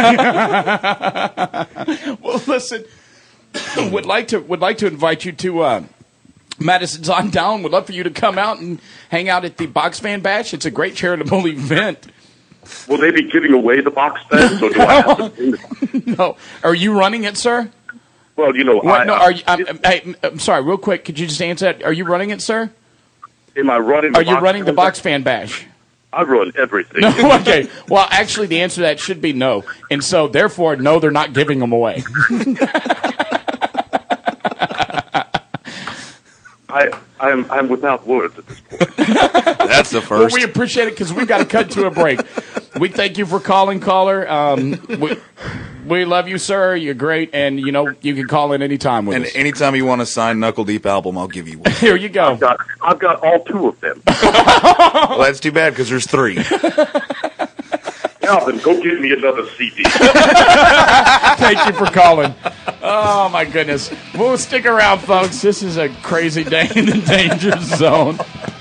Well, listen. would like to would like to invite you to uh, Madison's on Down. Would love for you to come out and hang out at the Box Fan Bash. It's a great charitable event. Will they be giving away the box fans, or do I have to bring the No, are you running it, sir? Well, you know, What, I, no, I- are you, I'm, hey, I'm sorry, real quick. Could you just answer that? Are you running it, sir? am I running? Are the you box running the fans? Box Fan Bash? I run everything. No, okay. Well, actually, the answer to that should be no. And so, therefore, no, they're not giving them away. I, I'm, I'm without words at this point. That's the Well, first. we appreciate it because we've got to cut to a break. We thank you for calling, caller. Um, we, we love you, sir. You're great. And, you know, you can call in anytime with And us. anytime you want to sign Knuckle Deep album, I'll give you one. Here you go. I've got, I've got all two of them. Well, that's too bad because there's three. Calvin, go give me another C D. Thank you for calling. Oh, my goodness. We'll stick around, folks. This is a crazy day in the danger zone.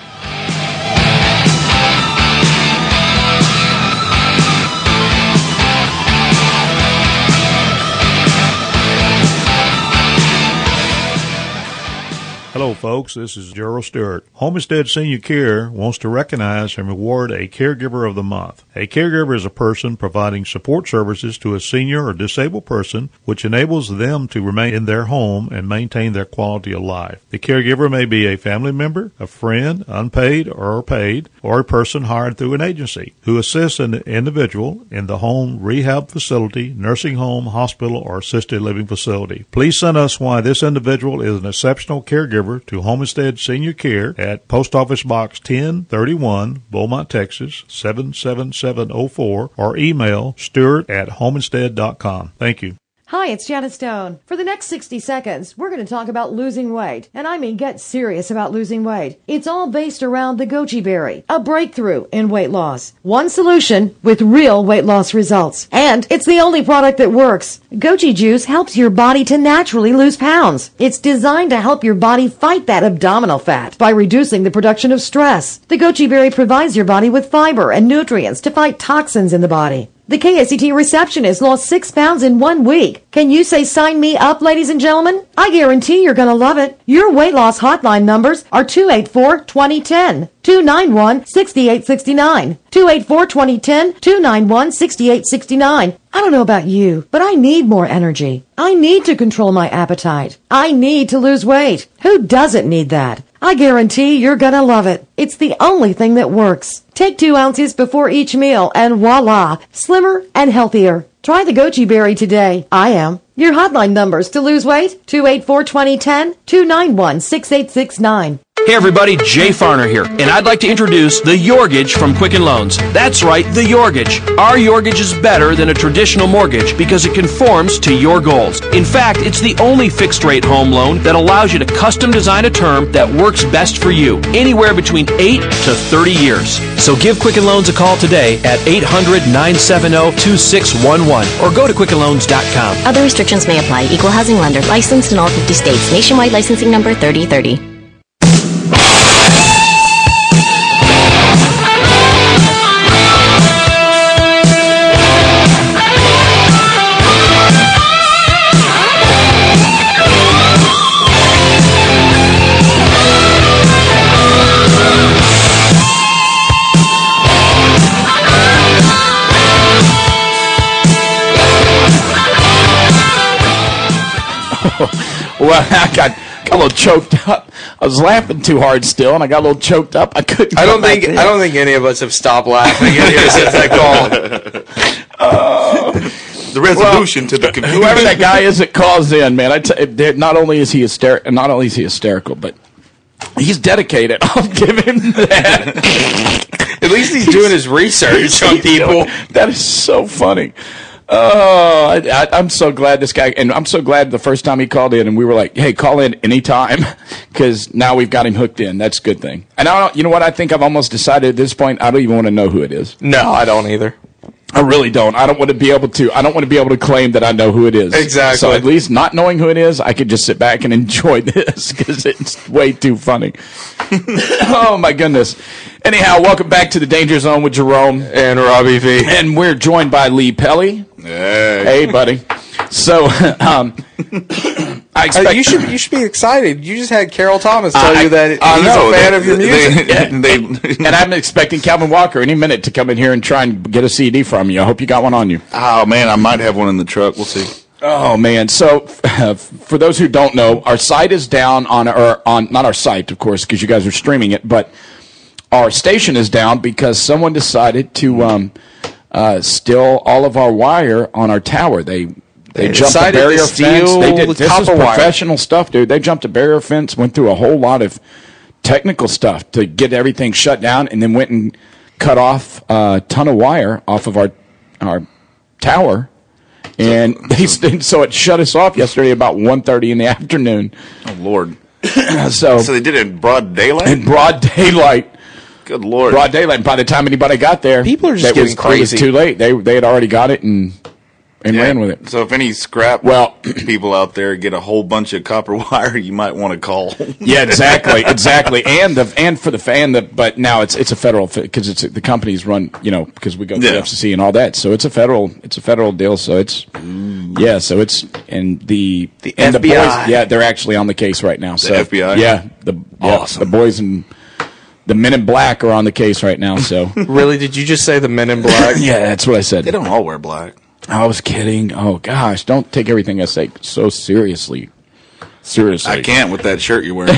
Hello, folks. This is Gerald Stewart. Homestead Senior Care wants to recognize and reward a Caregiver of the Month. A caregiver is a person providing support services to a senior or disabled person, which enables them to remain in their home and maintain their quality of life. The caregiver may be a family member, a friend, unpaid or paid, or a person hired through an agency who assists an individual in the home, rehab facility, nursing home, hospital, or assisted living facility. Please send us why this individual is an exceptional caregiver to to Homestead Senior Care at Post Office Box ten thirty-one, Beaumont, Texas, seven seven seven oh four, or email Stewart at homestead dot com. Thank you. Hi, it's Janet Stone. For the next sixty seconds, we're going to talk about losing weight. And I mean get serious about losing weight. It's all based around the goji berry, a breakthrough in weight loss. One solution with real weight loss results. And it's the only product that works. Goji juice helps your body to naturally lose pounds. It's designed to help your body fight that abdominal fat by reducing the production of stress. The goji berry provides your body with fiber and nutrients to fight toxins in the body. The K S E T receptionist lost six pounds in one week. Can you say sign me up, ladies and gentlemen? I guarantee you're going to love it. Your weight loss hotline numbers are two eight four, two zero one zero, two nine one, six eight six nine, two eight four, two zero one zero, two nine one, six eight six nine. I don't know about you, but I need more energy. I need to control my appetite. I need to lose weight. Who doesn't need that? I guarantee you're gonna love it. It's the only thing that works. Take two ounces before each meal and voila, slimmer and healthier. Try the goji berry today. I am. Your hotline numbers to lose weight, two eight four, two zero one zero, two nine one, six eight six nine. Hey everybody, Jay Farner here, and I'd like to introduce the Yorgage from Quicken Loans. That's right, the Yorgage. Our Yorgage is better than a traditional mortgage because it conforms to your goals. In fact, it's the only fixed-rate home loan that allows you to custom design a term that works best for you, anywhere between eight to thirty years. So give Quicken Loans a call today at eight hundred, nine seven zero, two six one one or go to quicken loans dot com. Other restrictions may apply. Equal housing lender. Licensed in all fifty states. Nationwide licensing number thirty thirty. Well, I got, got a little choked up. I was laughing too hard still, and I got a little choked up. I couldn't. I don't think I don't think any of us have stopped laughing in here since that call. Uh, the resolution well, to the confusion. Whoever that guy is that calls in, man, I t- not only is he hysterical, not only is he hysterical, but he's dedicated. I'll give him that. At least he's, he's doing his research on people. That is so funny. Oh, I, I, I'm so glad this guy, and I'm so glad the first time he called in, and we were like, "Hey, call in anytime," because now we've got him hooked in. That's a good thing. And I don't, you know what? I think I've almost decided at this point, I don't even want to know who it is. No, I don't either. I really don't. I don't want to be able to. I don't want to be able to claim that I know who it is. Exactly. So at least not knowing who it is, I could just sit back and enjoy this because it's way too funny. Oh my goodness. Anyhow, welcome back to the Danger Zone with Jerome and Robbie V, and we're joined by Lee Pelly. Hey, hey, buddy. So, um, I expect uh, you should you should be excited. You just had Carol Thomas tell I, you that I he's know, a fan they, of your music. They, they, and I'm expecting Calvin Walker any minute to come in here and try and get a C D from you. I hope you got one on you. Oh man, I might have one in the truck. We'll see. Oh man! So, uh, for those who don't know, our site is down on our on not our site, of course, because you guys are streaming it, but our station is down because someone decided to um, uh, steal all of our wire on our tower. They they, they jumped a barrier fence. They did this is professional wire. stuff, dude. They jumped a barrier fence, went through a whole lot of technical stuff to get everything shut down, and then went and cut off a ton of wire off of our our tower. And they so it shut us off yesterday about one thirty in the afternoon. Oh Lord! so so they did it in broad daylight. In broad daylight. Good Lord! Broad daylight. And by the time anybody got there, people are just getting was, crazy. It was too late. They they had already got it and and yeah. ran with it. So if any scrap well people out there get a whole bunch of copper wire, you might want to call. Yeah, exactly, exactly. And the and for the fan, the but now it's it's a federal because it's the companies run you know because we go to yeah. the F C C and all that. So it's a federal it's a federal deal. So it's Ooh. yeah. So it's and the the and F B I. The boys, yeah, they're actually on the case right now. The so F B I. Yeah, the yeah, awesome. the boys and. The Men in Black are on the case right now. So really, did you just say the Men in Black? Yeah, that's what I said. They don't all wear black. I was kidding. Oh gosh, don't take everything I say so seriously. Seriously, I can't with that shirt you're wearing.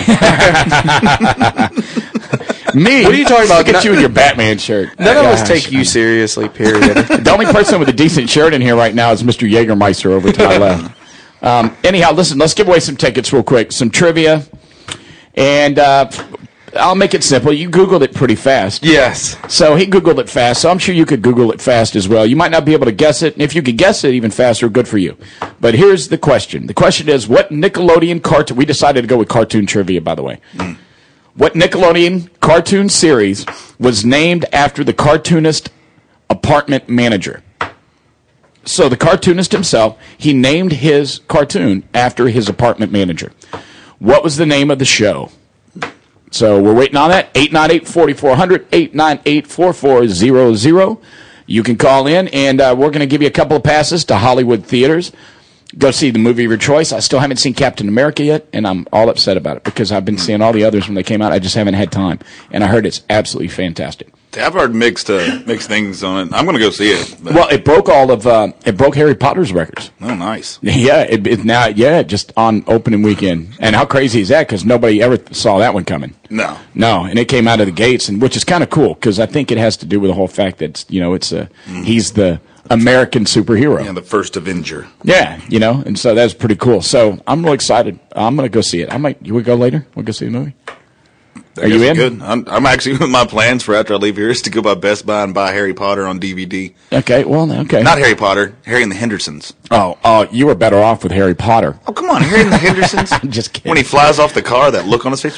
Me? What are you talking about? Look at you in your Batman shirt. None oh, of us take you seriously. Period. The only person with a decent shirt in here right now is Mister Jägermeister over to my left. Um, anyhow, listen. Let's give away some tickets real quick. Some trivia. And uh, I'll make it simple. You Googled it pretty fast. Yes. So he Googled it fast, so I'm sure you could Google it fast as well. You might not be able to guess it, and if you could guess it even faster, good for you. But here's the question. The question is, what Nickelodeon cartoon... We decided to go with cartoon trivia, by the way. Mm. What Nickelodeon cartoon series was named after the cartoonist apartment manager? So the cartoonist himself, he named his cartoon after his apartment manager. What was the name of the show? So we're waiting on that. eight nine eight, four four zero zero, eight nine eight, four four zero zero. You can call in, and uh, we're going to give you a couple of passes to Hollywood theaters. Go see the movie of your choice. I still haven't seen Captain America yet, and I'm all upset about it because I've been seeing all the others when they came out. I just haven't had time, and I heard it's absolutely fantastic. I've heard mixed uh, mixed things on it. I'm going to go see it. But. Well, it broke all of uh, it broke Harry Potter's records. Oh, nice. Yeah, it, it now yeah, just on opening weekend. And how crazy is that? Because nobody ever saw that one coming. No, no, and it came out of the gates, and which is kind of cool because I think it has to do with the whole fact that it's, you know it's a mm-hmm. he's the American superhero. Yeah, the first Avenger. Yeah, you know, and so that's pretty cool. So I'm really excited. I'm going to go see it. I might. You would go later? We'll go see the movie. Are you in? Good. I'm, I'm actually, my plans for after I leave here is to go by Best Buy and buy Harry Potter on D V D. Okay, well, okay. Not Harry Potter, Harry and the Hendersons. Oh, oh, you were better off with Harry Potter. Oh, come on, Harry and the Hendersons. I'm just kidding. When he flies off the car, that look on his face.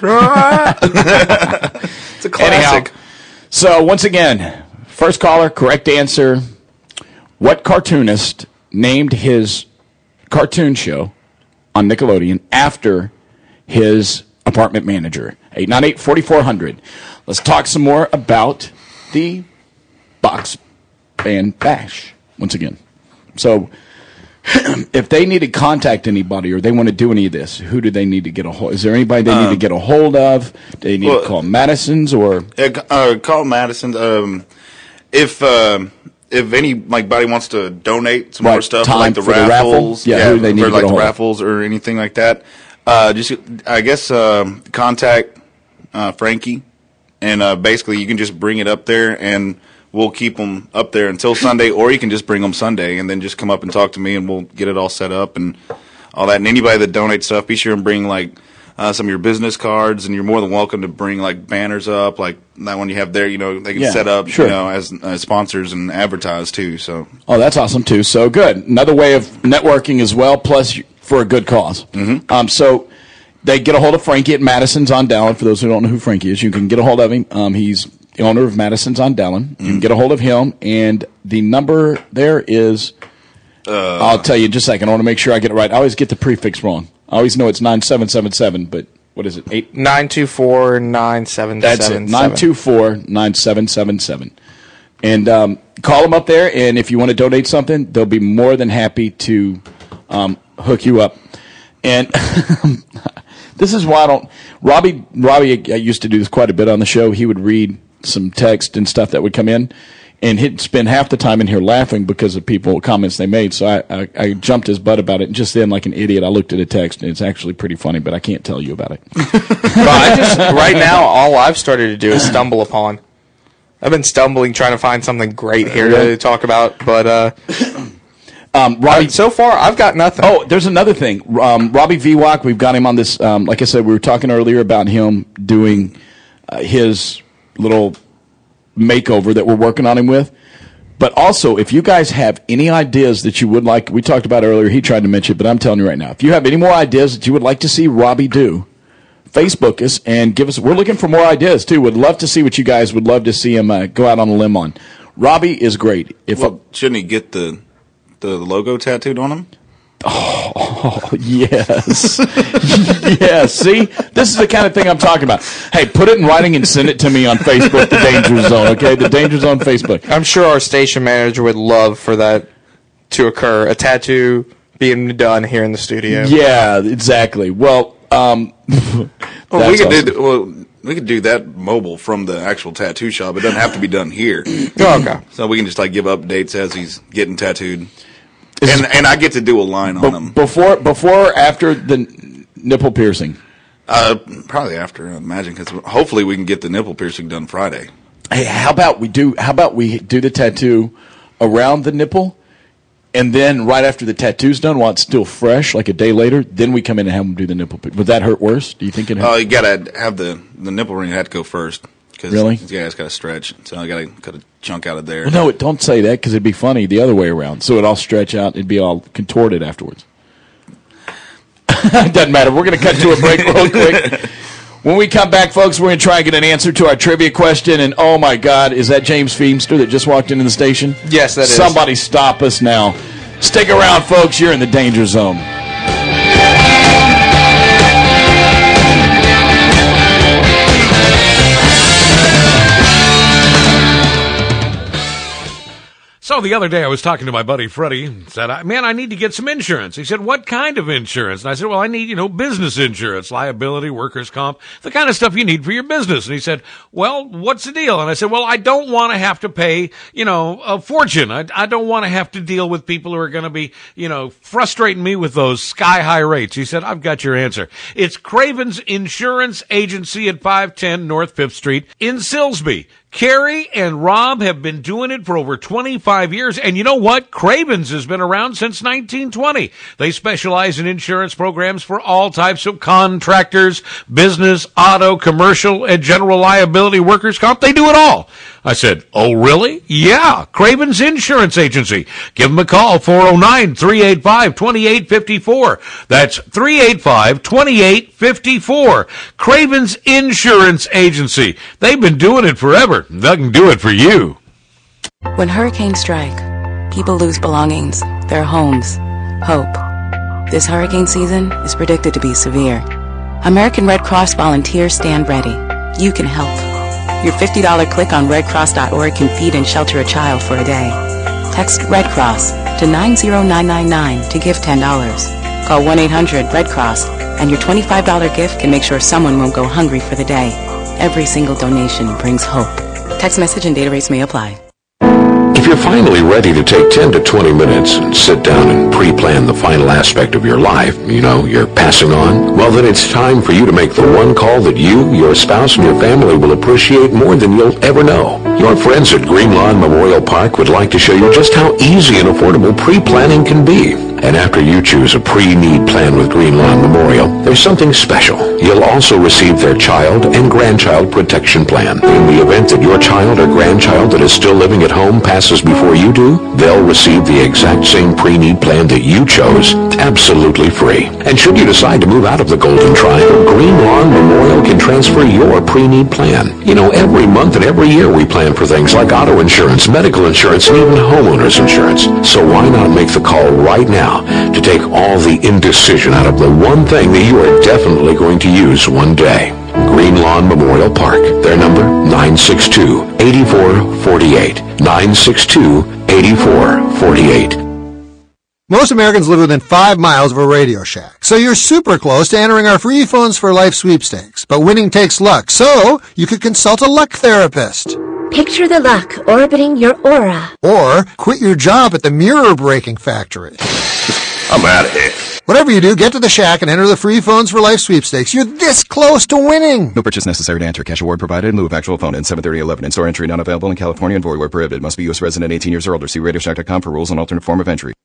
It's a classic. Anyhow, so once again, first caller, correct answer. What cartoonist named his cartoon show on Nickelodeon after his apartment manager? eight nine eight, four four zero zero. Let's talk some more about the Box Band Bash once again. So if they need to contact anybody or they want to do any of this, who do they need to get a hold? Is there anybody they um, need to get a hold of? Do they need well, to call Madison's or uh, uh, call Madison's? Um, if uh, if anybody wants to donate some right. more stuff, Time like the for raffles, the raffle? yeah, yeah, who do they need for to like get a the hold raffles or anything like that, uh, just I guess uh, contact uh, Frankie, and uh, basically you can just bring it up there and we'll keep them up there until Sunday, or you can just bring them Sunday and then just come up and talk to me, and we'll get it all set up and all that. And anybody that donates stuff, be sure and bring like uh, some of your business cards, and you're more than welcome to bring like banners up, like that one you have there. You know, they can yeah, set up, sure. you know, as uh, sponsors and advertise too. So, oh, that's awesome too. So good, another way of networking as well, plus for a good cause. Mm-hmm. Um, so. They get a hold of Frankie at Madison's on Dallin. For those who don't know who Frankie is, you can get a hold of him. Um, he's the owner of Madison's on Dallin. Mm-hmm. You can get a hold of him, and the number there is, uh, I'll tell you in just a second. I want to make sure I get it right. I always get the prefix wrong. I always know it's nine seven seven seven, but what is it? Eight nine two four nine seven seven seven. That's it, nine two four nine seven seven seven. And um, call them up there, and if you want to donate something, they'll be more than happy to um, hook you up. And this is why I don't. Robbie, Robbie used to do this quite a bit on the show. He would read some text and stuff that would come in, and he'd spend half the time in here laughing because of people comments they made. So I, I, I jumped his butt about it, and just then, like an idiot, I looked at a text, and it's actually pretty funny, but I can't tell you about it. Well, I just right now, all I've started to do is stumble upon. I've been stumbling trying to find something great here to talk about, but. uh Um, Robbie, so far, I've got nothing. Oh, there's another thing. Um, Robbie Vwalk, we've got him on this. Um, like I said, we were talking earlier about him doing uh, his little makeover that we're working on him with. But also, if you guys have any ideas that you would like, we talked about earlier, he tried to mention it, but I'm telling you right now, if you have any more ideas that you would like to see Robbie do, Facebook us and give us, we're looking for more ideas too. Would love to see what you guys would love to see him uh, go out on a limb on. Robbie is great. If well, a, shouldn't he get the... the logo tattooed on him? Oh, yes. Yes, see? This is the kind of thing I'm talking about. Hey, put it in writing and send it to me on Facebook, The Danger Zone, okay? The Danger Zone Facebook. I'm sure our station manager would love for that to occur, a tattoo being done here in the studio. Yeah, exactly. Well, um... well, we could awesome. do... Well, we could do that mobile from the actual tattoo shop. It doesn't have to be done here. Oh, okay. So we can just like give updates as he's getting tattooed. And and I get to do a line on them. Before, before or after the nipple piercing? Uh, probably after, I imagine, because hopefully we can get the nipple piercing done Friday. Hey, how about we do? How about we do the tattoo around the nipple, and then right after the tattoo's done, while it's still fresh, like a day later, then we come in and have them do the nipple pick. Would that hurt worse? Do you think it hurt? Oh, you gotta have the the nipple ring had to go first. Cause really? Yeah, it's got to stretch. So I got to cut a chunk out of there. Well, no, it, don't say that because it'd be funny the other way around. So it'd all stretch out. It'd be all contorted afterwards. It doesn't matter. We're going to cut to a break real quick. When we come back, folks, we're going to try and get an answer to our trivia question. And, oh, my God, is that James Feemster that just walked into the station? Yes, that is. Somebody stop us now. Stick around, folks. You're in the danger zone. So the other day I was talking to my buddy Freddie and said, man, I need to get some insurance. He said, what kind of insurance? And I said, well, I need, you know, business insurance, liability, workers' comp, the kind of stuff you need for your business. And he said, well, what's the deal? And I said, well, I don't want to have to pay, you know, a fortune. I, I don't want to have to deal with people who are going to be, you know, frustrating me with those sky-high rates. He said, I've got your answer. It's Craven's Insurance Agency at five ten North Fifth Street in Silsbee. Carrie and Rob have been doing it for over twenty-five years. And you know what? Craven's has been around since nineteen twenty. They specialize in insurance programs for all types of contractors, business, auto, commercial, and general liability, workers' comp. They do it all. I said, oh, really? Yeah, Craven's Insurance Agency. Give them a call, four oh nine, three eight five, two eight five four. That's three eight five, two eight five four. Craven's Insurance Agency. They've been doing it forever. They can do it for you. When hurricanes strike, people lose belongings, their homes, hope. This hurricane season is predicted to be severe. American Red Cross volunteers stand ready. You can help. Your fifty dollars click on red cross dot org can feed and shelter a child for a day. Text Red Cross to nine zero nine nine nine to give ten dollars. Call one eight hundred red cross and your twenty-five dollars gift can make sure someone won't go hungry for the day. Every single donation brings hope. Text message and data rates may apply. If you're finally ready to take ten to twenty minutes and sit down and pre-plan the final aspect of your life, you know, you're passing on, well, then it's time for you to make the one call that you, your spouse, and your family will appreciate more than you'll ever know. Your friends at Green Lawn Memorial Park would like to show you just how easy and affordable pre-planning can be. And after you choose a pre-need plan with Green Lawn Memorial, there's something special. You'll also receive their child and grandchild protection plan. In the event that your child or grandchild that is still living at home passes before you do, they'll receive the exact same pre-need plan that you chose, absolutely free. And should you decide to move out of the Golden Triangle, Green Lawn Memorial can transfer your pre-need plan. You know, every month and every year we plan for things like auto insurance, medical insurance, and even homeowners insurance. So why not make the call right now to take all the indecision out of the one thing that you are definitely going to use one day? Green Lawn Memorial Park. Their number, nine six two, eight four four eight. nine six two, eight four four eight. Most Americans live within five miles of a Radio Shack, so you're super close to entering our free Phones for Life sweepstakes. But winning takes luck, so you could consult a luck therapist. Picture the luck orbiting your aura. Or quit your job at the mirror breaking factory. I'm out of here. Whatever you do, get to the Shack and enter the free Phones for Life sweepstakes. You're this close to winning. No purchase necessary to enter. Cash award provided in lieu of actual phone in seven thirty eleven. In-store entry not available in California and void where prohibited. Must be U S resident eighteen years or older. See radio shack dot com for rules and alternate form of entry.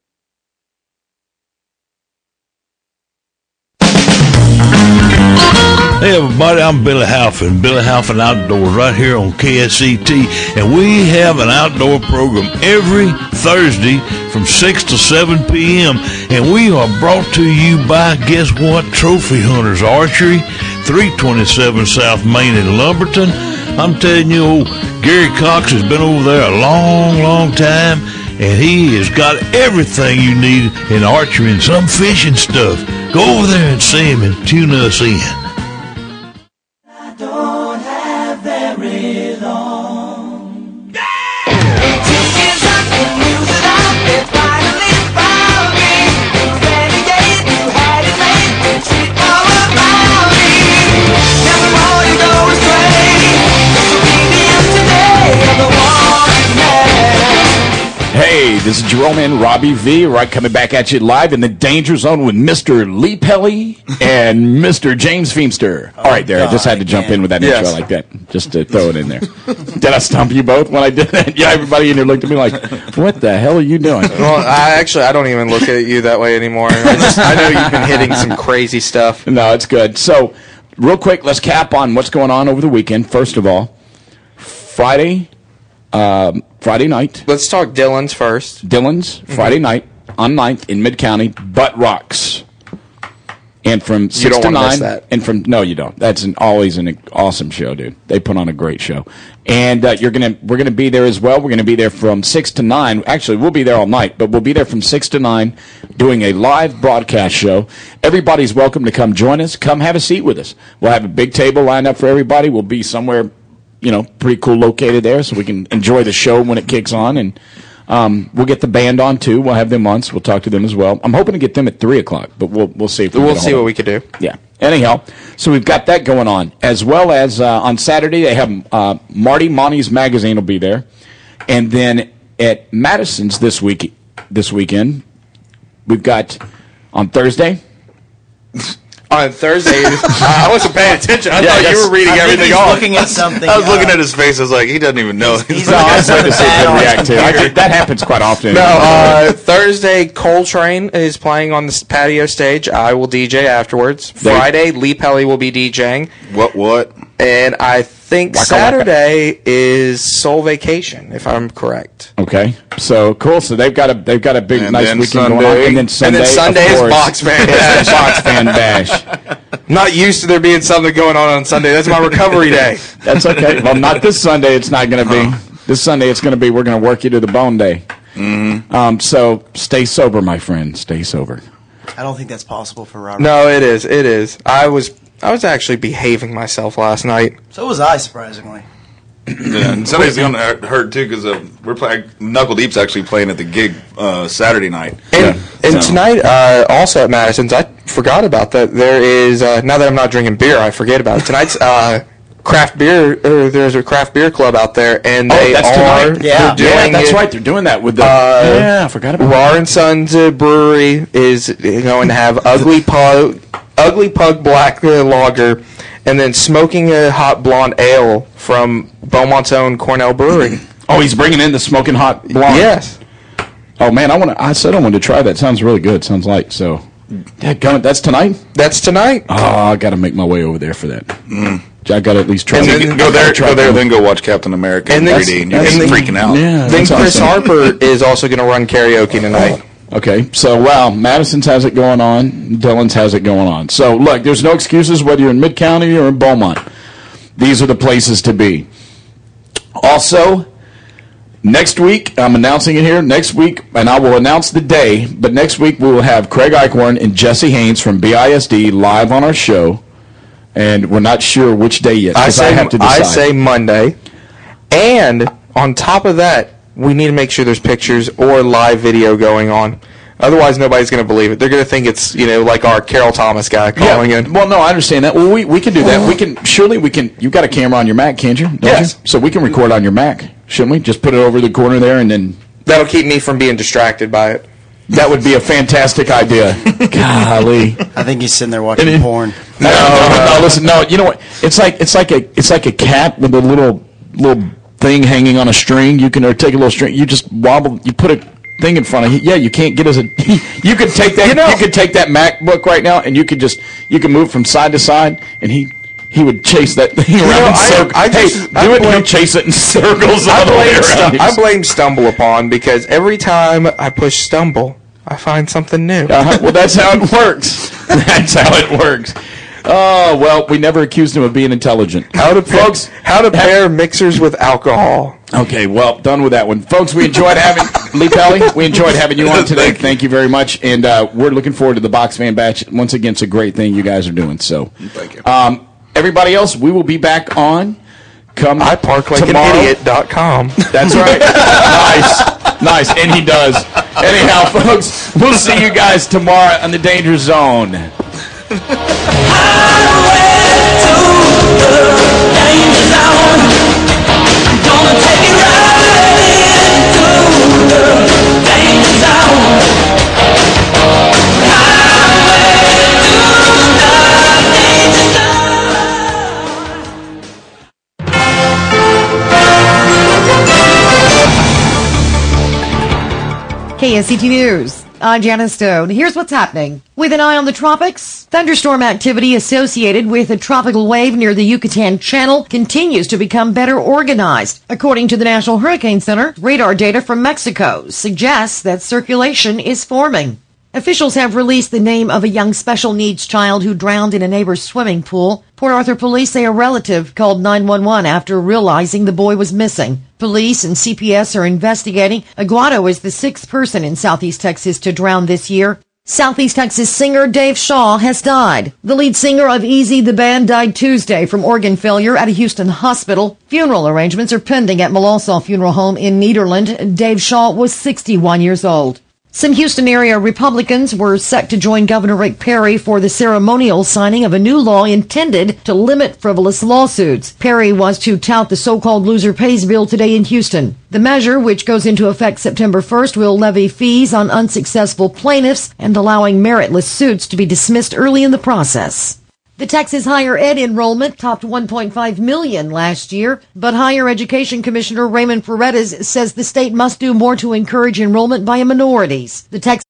Hey everybody, I'm Billy Halfin, Billy Halfin Outdoors right here on K S E T, and we have an outdoor program every Thursday from six to seven p.m. and we are brought to you by, guess what, Trophy Hunters Archery, three twenty-seven South Main in Lumberton. I'm telling you, old Gary Cox has been over there a long, long time, and he has got everything you need in archery and some fishing stuff. Go over there and see him and tune us in. Don't have very long. Hey, This is Jerome and Robbie V. Right, coming back at you live in the Danger Zone with Mister Lee Pelly and Mister James Feemster. All right, there. I just had to jump in with that Yes. intro like that, just to throw it in there. Did I stump you both when I did that? Yeah, everybody in there looked at me like, "What the hell are you doing?" Well, I actually I don't even look at you that way anymore. I just I know you've been hitting some crazy stuff. No, it's good. So, real quick, let's cap on what's going on over the weekend. First of all, Friday. Um, Friday night. Let's talk Dylan's first. Dylan's Mm-hmm. Friday night on ninth in Mid County, Butt Rocks. And from six don't to wanna miss nine, that. and from no, you don't. That's an, always an awesome show, dude. They put on a great show, and uh, you're gonna we're gonna be there as well. We're gonna be there from six to nine. Actually, we'll be there all night, but we'll be there from six to nine, doing a live broadcast show. Everybody's welcome to come join us. Come have a seat with us. We'll have a big table lined up for everybody. We'll be somewhere, you know, pretty cool located there, so we can enjoy the show when it kicks on. And um, we'll get the band on too. We'll have them on, so we'll talk to them as well. I'm hoping to get them at three o'clock, but we'll we'll see. If we We'll get a see hold what of them. we could do. Yeah. Anyhow, so we've got that going on, as well as uh, on Saturday they have uh, Marty Monty's magazine will be there, and then at Madison's this week this weekend we've got on Thursday. On Thursday, I wasn't paying attention. I Yeah, thought you that's- were reading I think everything he's off. looking at something, I was looking at his face. I was like, he doesn't even know. He's No, I was waiting to see if he'd react to it. I think that happens quite often. No, uh, Thursday, Coltrane is playing on the s- patio stage. I will D J afterwards. They- Friday, Lee Pelly will be DJing. What, what? And I think Waka waka. Saturday is Soul Vacation, if I'm correct. Okay, so cool. So they've got a they've got a big And nice then weekend going on, Sunday- and then Sunday, and then Sunday of is course, Box Fan is Bash. the Box Fan Bash. Not used to there being something going on on Sunday. That's my recovery day. That's okay. Well, not this Sunday. It's not going to be. This Sunday, it's going to be. We're going to work you to the bone day. Mm-hmm. Um, so stay sober, my friend. Stay sober. I don't think that's possible for Robert. No, it is. It is. I was I was actually behaving myself last night. So was I, surprisingly. Yeah, and Sunday's gonna hurt too because uh, we're playing. Knuckle Deep's actually playing at the gig uh, Saturday night. And, and So- tonight, uh, also at Madison's, I forgot about that. There is uh, now that I'm not drinking beer, I forget about it. Tonight's uh, craft beer. Or there's a craft beer club out there, and Oh, they that's are tonight. Yeah. they're Yeah, doing that's it- right. They're doing that with the. Uh, yeah, I forgot about Raw and Sons uh, Brewery is going to have Ugly Pug, Ugly Pug Black uh, Lager, and then Smoking a Hot Blonde Ale from Beaumont's own Cornell Brewery. Oh, he's bringing in the smoking hot blonde. Yes. Oh man, I want to. I said I wanted to try that. Sounds really good. Sounds like so. Yeah, that's tonight. That's tonight. Oh, I got to make my way over there for that. Mm. I got to at least try. And it. then go there, Try go there, it. then go watch Captain America in And then- three D, and you're and just then- freaking out. Yeah, Then that's Chris awesome. Harper is also going to run karaoke tonight. Okay, so wow, Madison's has it going on, Dillon's has it going on. So look, there's no excuses whether you're in Mid County or in Beaumont. These are the places to be. Also, next week, I'm announcing it here. Next week, and I will announce the day, but next week we will have Craig Eichhorn and Jesse Haynes from B I S D live on our show, and we're not sure which day yet. I 'cause say, I have to decide. I say Monday. And on top of that, we need to make sure there's pictures or live video going on. Otherwise, nobody's going to believe it. They're going to think it's, you know, like our Carol Thomas guy calling yeah, in. Well, no, I understand that. Well, we, we can do that. We can surely we can. You've got a camera on your Mac, can't you? Don't Yes. you? So we can record on your Mac, shouldn't we? Just put it over the corner there, and then That'll keep me from being distracted by it. that would be a fantastic idea. Golly. I think he's sitting there watching And it- porn. No, no, no, listen, no. You know what? It's like it's like a it's like a cat with a little little thing hanging on a string. You can or take a little string. You just wobble. You put a thing in front of you. Yeah, you can't get as a. You could take that. You, know, you could take that MacBook right now, and you could just you can move from side to side, and he. He would chase that thing around know, in I- circles. I Hey, just- do I it. blame- He'll chase it in circles I all the way blame, around. Stu- I blame Stumble Upon because every time I push Stumble, I find something new. Uh-huh. Well, that's how it works. That's how it works. Oh well, we never accused him of being intelligent. How to folks? How to pair mixers with alcohol. Okay, well, done with that one, folks. We enjoyed having Lee Pelly. We enjoyed having you on today. Thank you, Thank you very much, and uh, we're looking forward to the Box Fan Batch. Once again, it's a great thing you guys are doing. So, Thank you. Um, everybody else, we will be back on. Come I park like tomorrow. an idiot dot com. That's right. Nice, nice, and he does. Anyhow, folks, we'll see you guys tomorrow on the Danger Zone. Gonna take it right into the K S C T News. I'm Janice Stone. Here's what's happening. With an eye on the tropics, thunderstorm activity associated with a tropical wave near the Yucatan Channel continues to become better organized. According to the National Hurricane Center, radar data from Mexico suggests that circulation is forming. Officials have released the name of a young special needs child who drowned in a neighbor's swimming pool. Port Arthur police say a relative called nine one one after realizing the boy was missing. Police and C P S are investigating. Aguado is the sixth person in Southeast Texas to drown this year. Southeast Texas singer Dave Shaw has died. The lead singer of Easy the Band died Tuesday from organ failure at a Houston hospital. Funeral arrangements are pending at Malalsaw Funeral Home in Nederland. Dave Shaw was sixty-one years old. Some Houston area Republicans were set to join Governor Rick Perry for the ceremonial signing of a new law intended to limit frivolous lawsuits. Perry was to tout the so-called loser pays bill today in Houston. The measure, which goes into effect September first, will levy fees on unsuccessful plaintiffs and allowing meritless suits to be dismissed early in the process. The Texas higher ed enrollment topped one point five million last year, but Higher Education Commissioner Raymond Paredes says the state must do more to encourage enrollment by minorities. The Texas